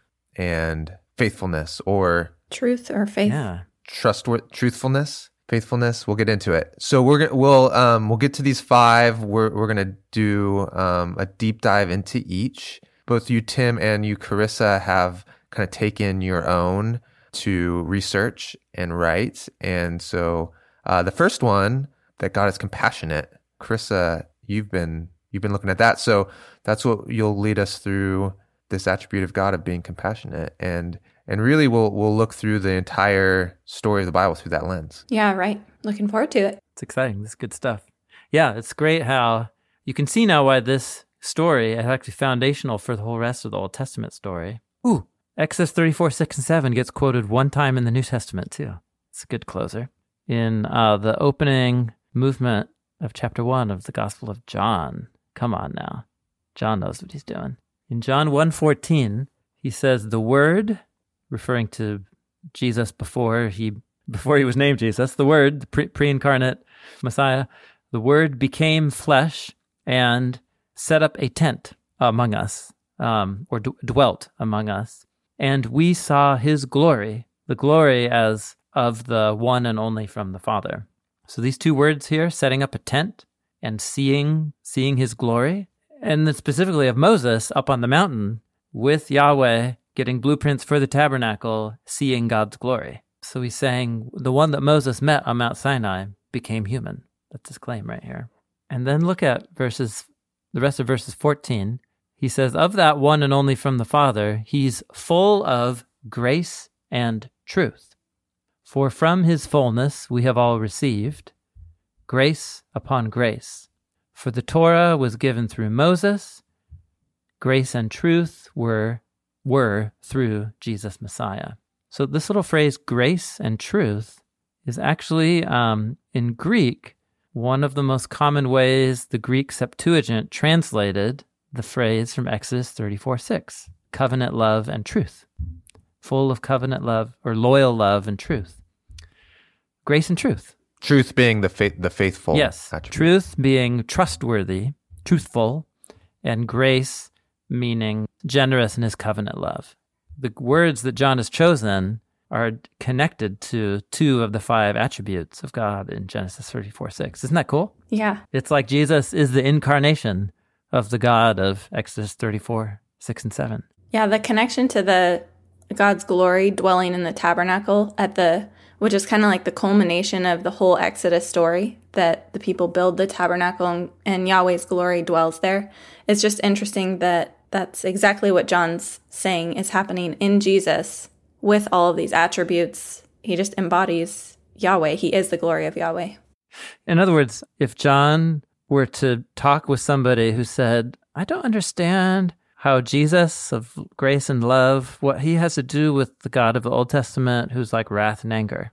and faithfulness, or Truth or faith. Yeah. trustworthy, truthfulness, faithfulness. We'll get into it. So we're gonna we'll um we'll get to these five. We're we're gonna do um a deep dive into each. Both you, Tim, and you, Carissa, have kind of taken your own to research and write. And so uh, the first one, that God is compassionate. Carissa, you've been you've been looking at that. So that's what you'll lead us through, this attribute of God of being compassionate, and and really we'll we'll look through the entire story of the Bible through that lens. Yeah, right. Looking forward to it. It's exciting. This is good stuff. Yeah, it's great how you can see now why this story is actually foundational for the whole rest of the Old Testament story. Ooh, Exodus thirty-four, six, and seven gets quoted one time in the New Testament, too. It's a good closer. In uh, the opening movement of chapter one of the Gospel of John. Come on now. John knows what he's doing. In John one fourteen, he says, the Word, referring to Jesus before he before he was named Jesus, the Word, the pre- pre-incarnate Messiah, the Word became flesh and set up a tent among us, um, or d- dwelt among us. And we saw his glory, the glory as of the one and only from the Father. So these two words here, setting up a tent and seeing seeing his glory, and then specifically of Moses up on the mountain with Yahweh getting blueprints for the tabernacle, seeing God's glory. So he's saying the one that Moses met on Mount Sinai became human. That's his claim right here. And then look at verses, the rest of verses fourteen. He says, of that one and only from the Father, he's full of grace and truth. For from his fullness we have all received grace upon grace. For the Torah was given through Moses, grace and truth were were through Jesus Messiah. So this little phrase, grace and truth, is actually, um, in Greek, one of the most common ways the Greek Septuagint translated the phrase from Exodus thirty-four six, covenant love and truth. Full of covenant love, or loyal love and truth. Grace and truth. Truth being the faith, the faithful. Yes, attribute. truth being trustworthy, truthful, and grace meaning generous in his covenant love. The words that John has chosen are connected to two of the five attributes of God in Genesis thirty-four six. Isn't that cool? Yeah. It's like Jesus is the incarnation of the God of Exodus thirty-four six and seven. Yeah, the connection to the God's glory dwelling in the tabernacle at the, which is kind of like the culmination of the whole Exodus story, that the people build the tabernacle and, and Yahweh's glory dwells there. It's just interesting that that's exactly what John's saying is happening in Jesus with all of these attributes. He just embodies Yahweh. He is the glory of Yahweh. In other words, if John were to talk with somebody who said, I don't understand how Jesus of grace and love, what he has to do with the God of the Old Testament who's like wrath and anger.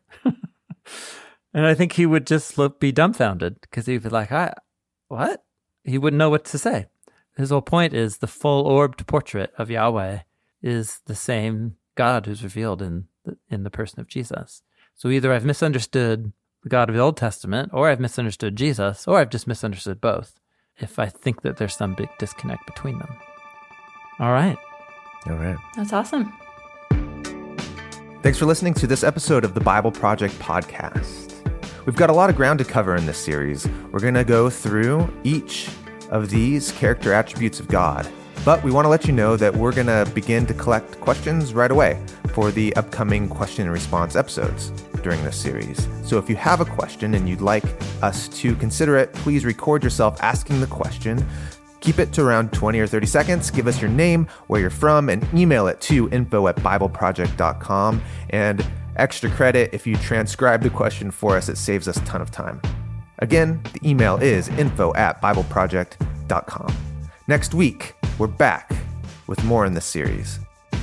And I think he would just look, be dumbfounded because he'd be like, I, what? He wouldn't know what to say. His whole point is the full-orbed portrait of Yahweh is the same God who's revealed in the, in the person of Jesus. So either I've misunderstood the God of the Old Testament, or I've misunderstood Jesus, or I've just misunderstood both, if I think that there's some big disconnect between them. All right. All right. That's awesome. Thanks for listening to this episode of the Bible Project podcast. We've got a lot of ground to cover in this series. We're going to go through each of these character attributes of God. But we want to let you know that we're going to begin to collect questions right away for the upcoming question and response episodes during this series. So if you have a question and you'd like us to consider it, please record yourself asking the question. Keep it to around twenty or thirty seconds. Give us your name, where you're from, and email it to info at bible project dot com. And extra credit if you transcribe the question for us. It saves us a ton of time. Again, the email is info at bible project dot com. Next week, we're back with more in this series.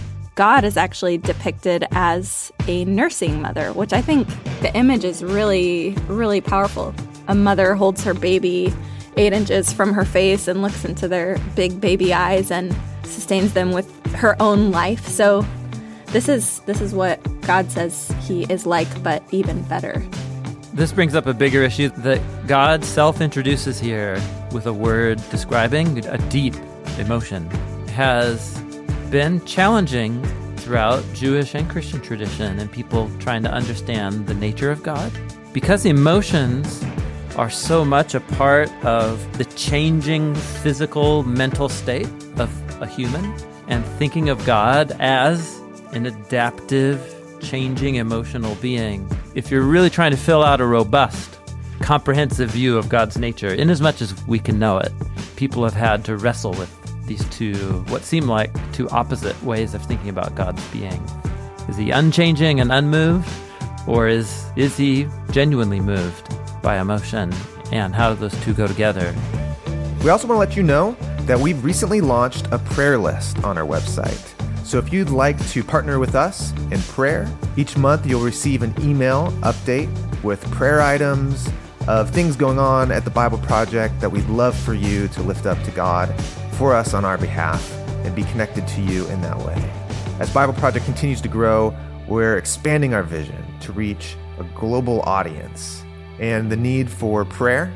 God is actually depicted as a nursing mother, which I think the image is really, really powerful. A mother holds her baby eight inches from her face and looks into their big baby eyes and sustains them with her own life. So this is this is what God says he is like, but even better. This brings up a bigger issue that God self-introduces here with a word describing a deep emotion. It has been challenging throughout Jewish and Christian tradition and people trying to understand the nature of God. Because emotions are so much a part of the changing physical, mental state of a human, and thinking of God as an adaptive, changing emotional being. If you're really trying to fill out a robust, comprehensive view of God's nature, in as much as we can know it, people have had to wrestle with these two, what seem like two opposite ways of thinking about God's being. Is he unchanging and unmoved, or is is he genuinely moved by emotion? And how do those two go together? We also want to let you know that we've recently launched a prayer list on our website. So if you'd like to partner with us in prayer, each month you'll receive an email update with prayer items of things going on at the Bible Project that we'd love for you to lift up to God for us on our behalf and be connected to you in that way. As Bible Project continues to grow, we're expanding our vision to reach a global audience, and the need for prayer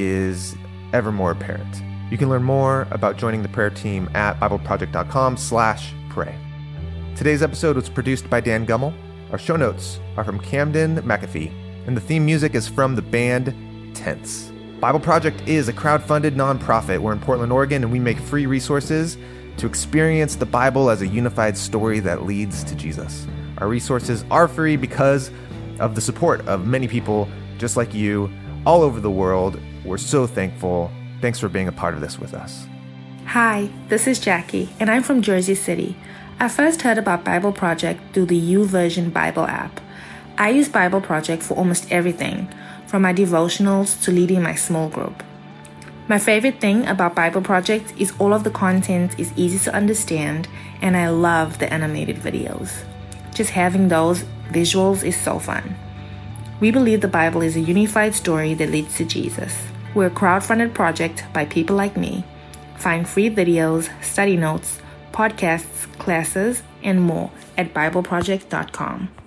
is ever more apparent. You can learn more about joining the prayer team at bibleproject.com slash pray. Today's episode was produced by Dan Gummel. Our show notes are from Camden McAfee, and the theme music is from the band Tense. Bible Project is a crowd-funded nonprofit. We're in Portland, Oregon, and we make free resources to experience the Bible as a unified story that leads to Jesus. Our resources are free because of the support of many people just like you all over the world. We're so thankful. Thanks for being a part of this with us. Hi, this is Jackie, and I'm from Jersey City. I first heard about Bible Project through the YouVersion Bible app. I use Bible Project for almost everything, from my devotionals to leading my small group. My favorite thing about Bible Project is all of the content is easy to understand, and I love the animated videos. Just having those visuals is so fun. We believe the Bible is a unified story that leads to Jesus. We're a crowd-funded project by people like me. Find free videos, study notes, podcasts, classes, and more at bible project dot com.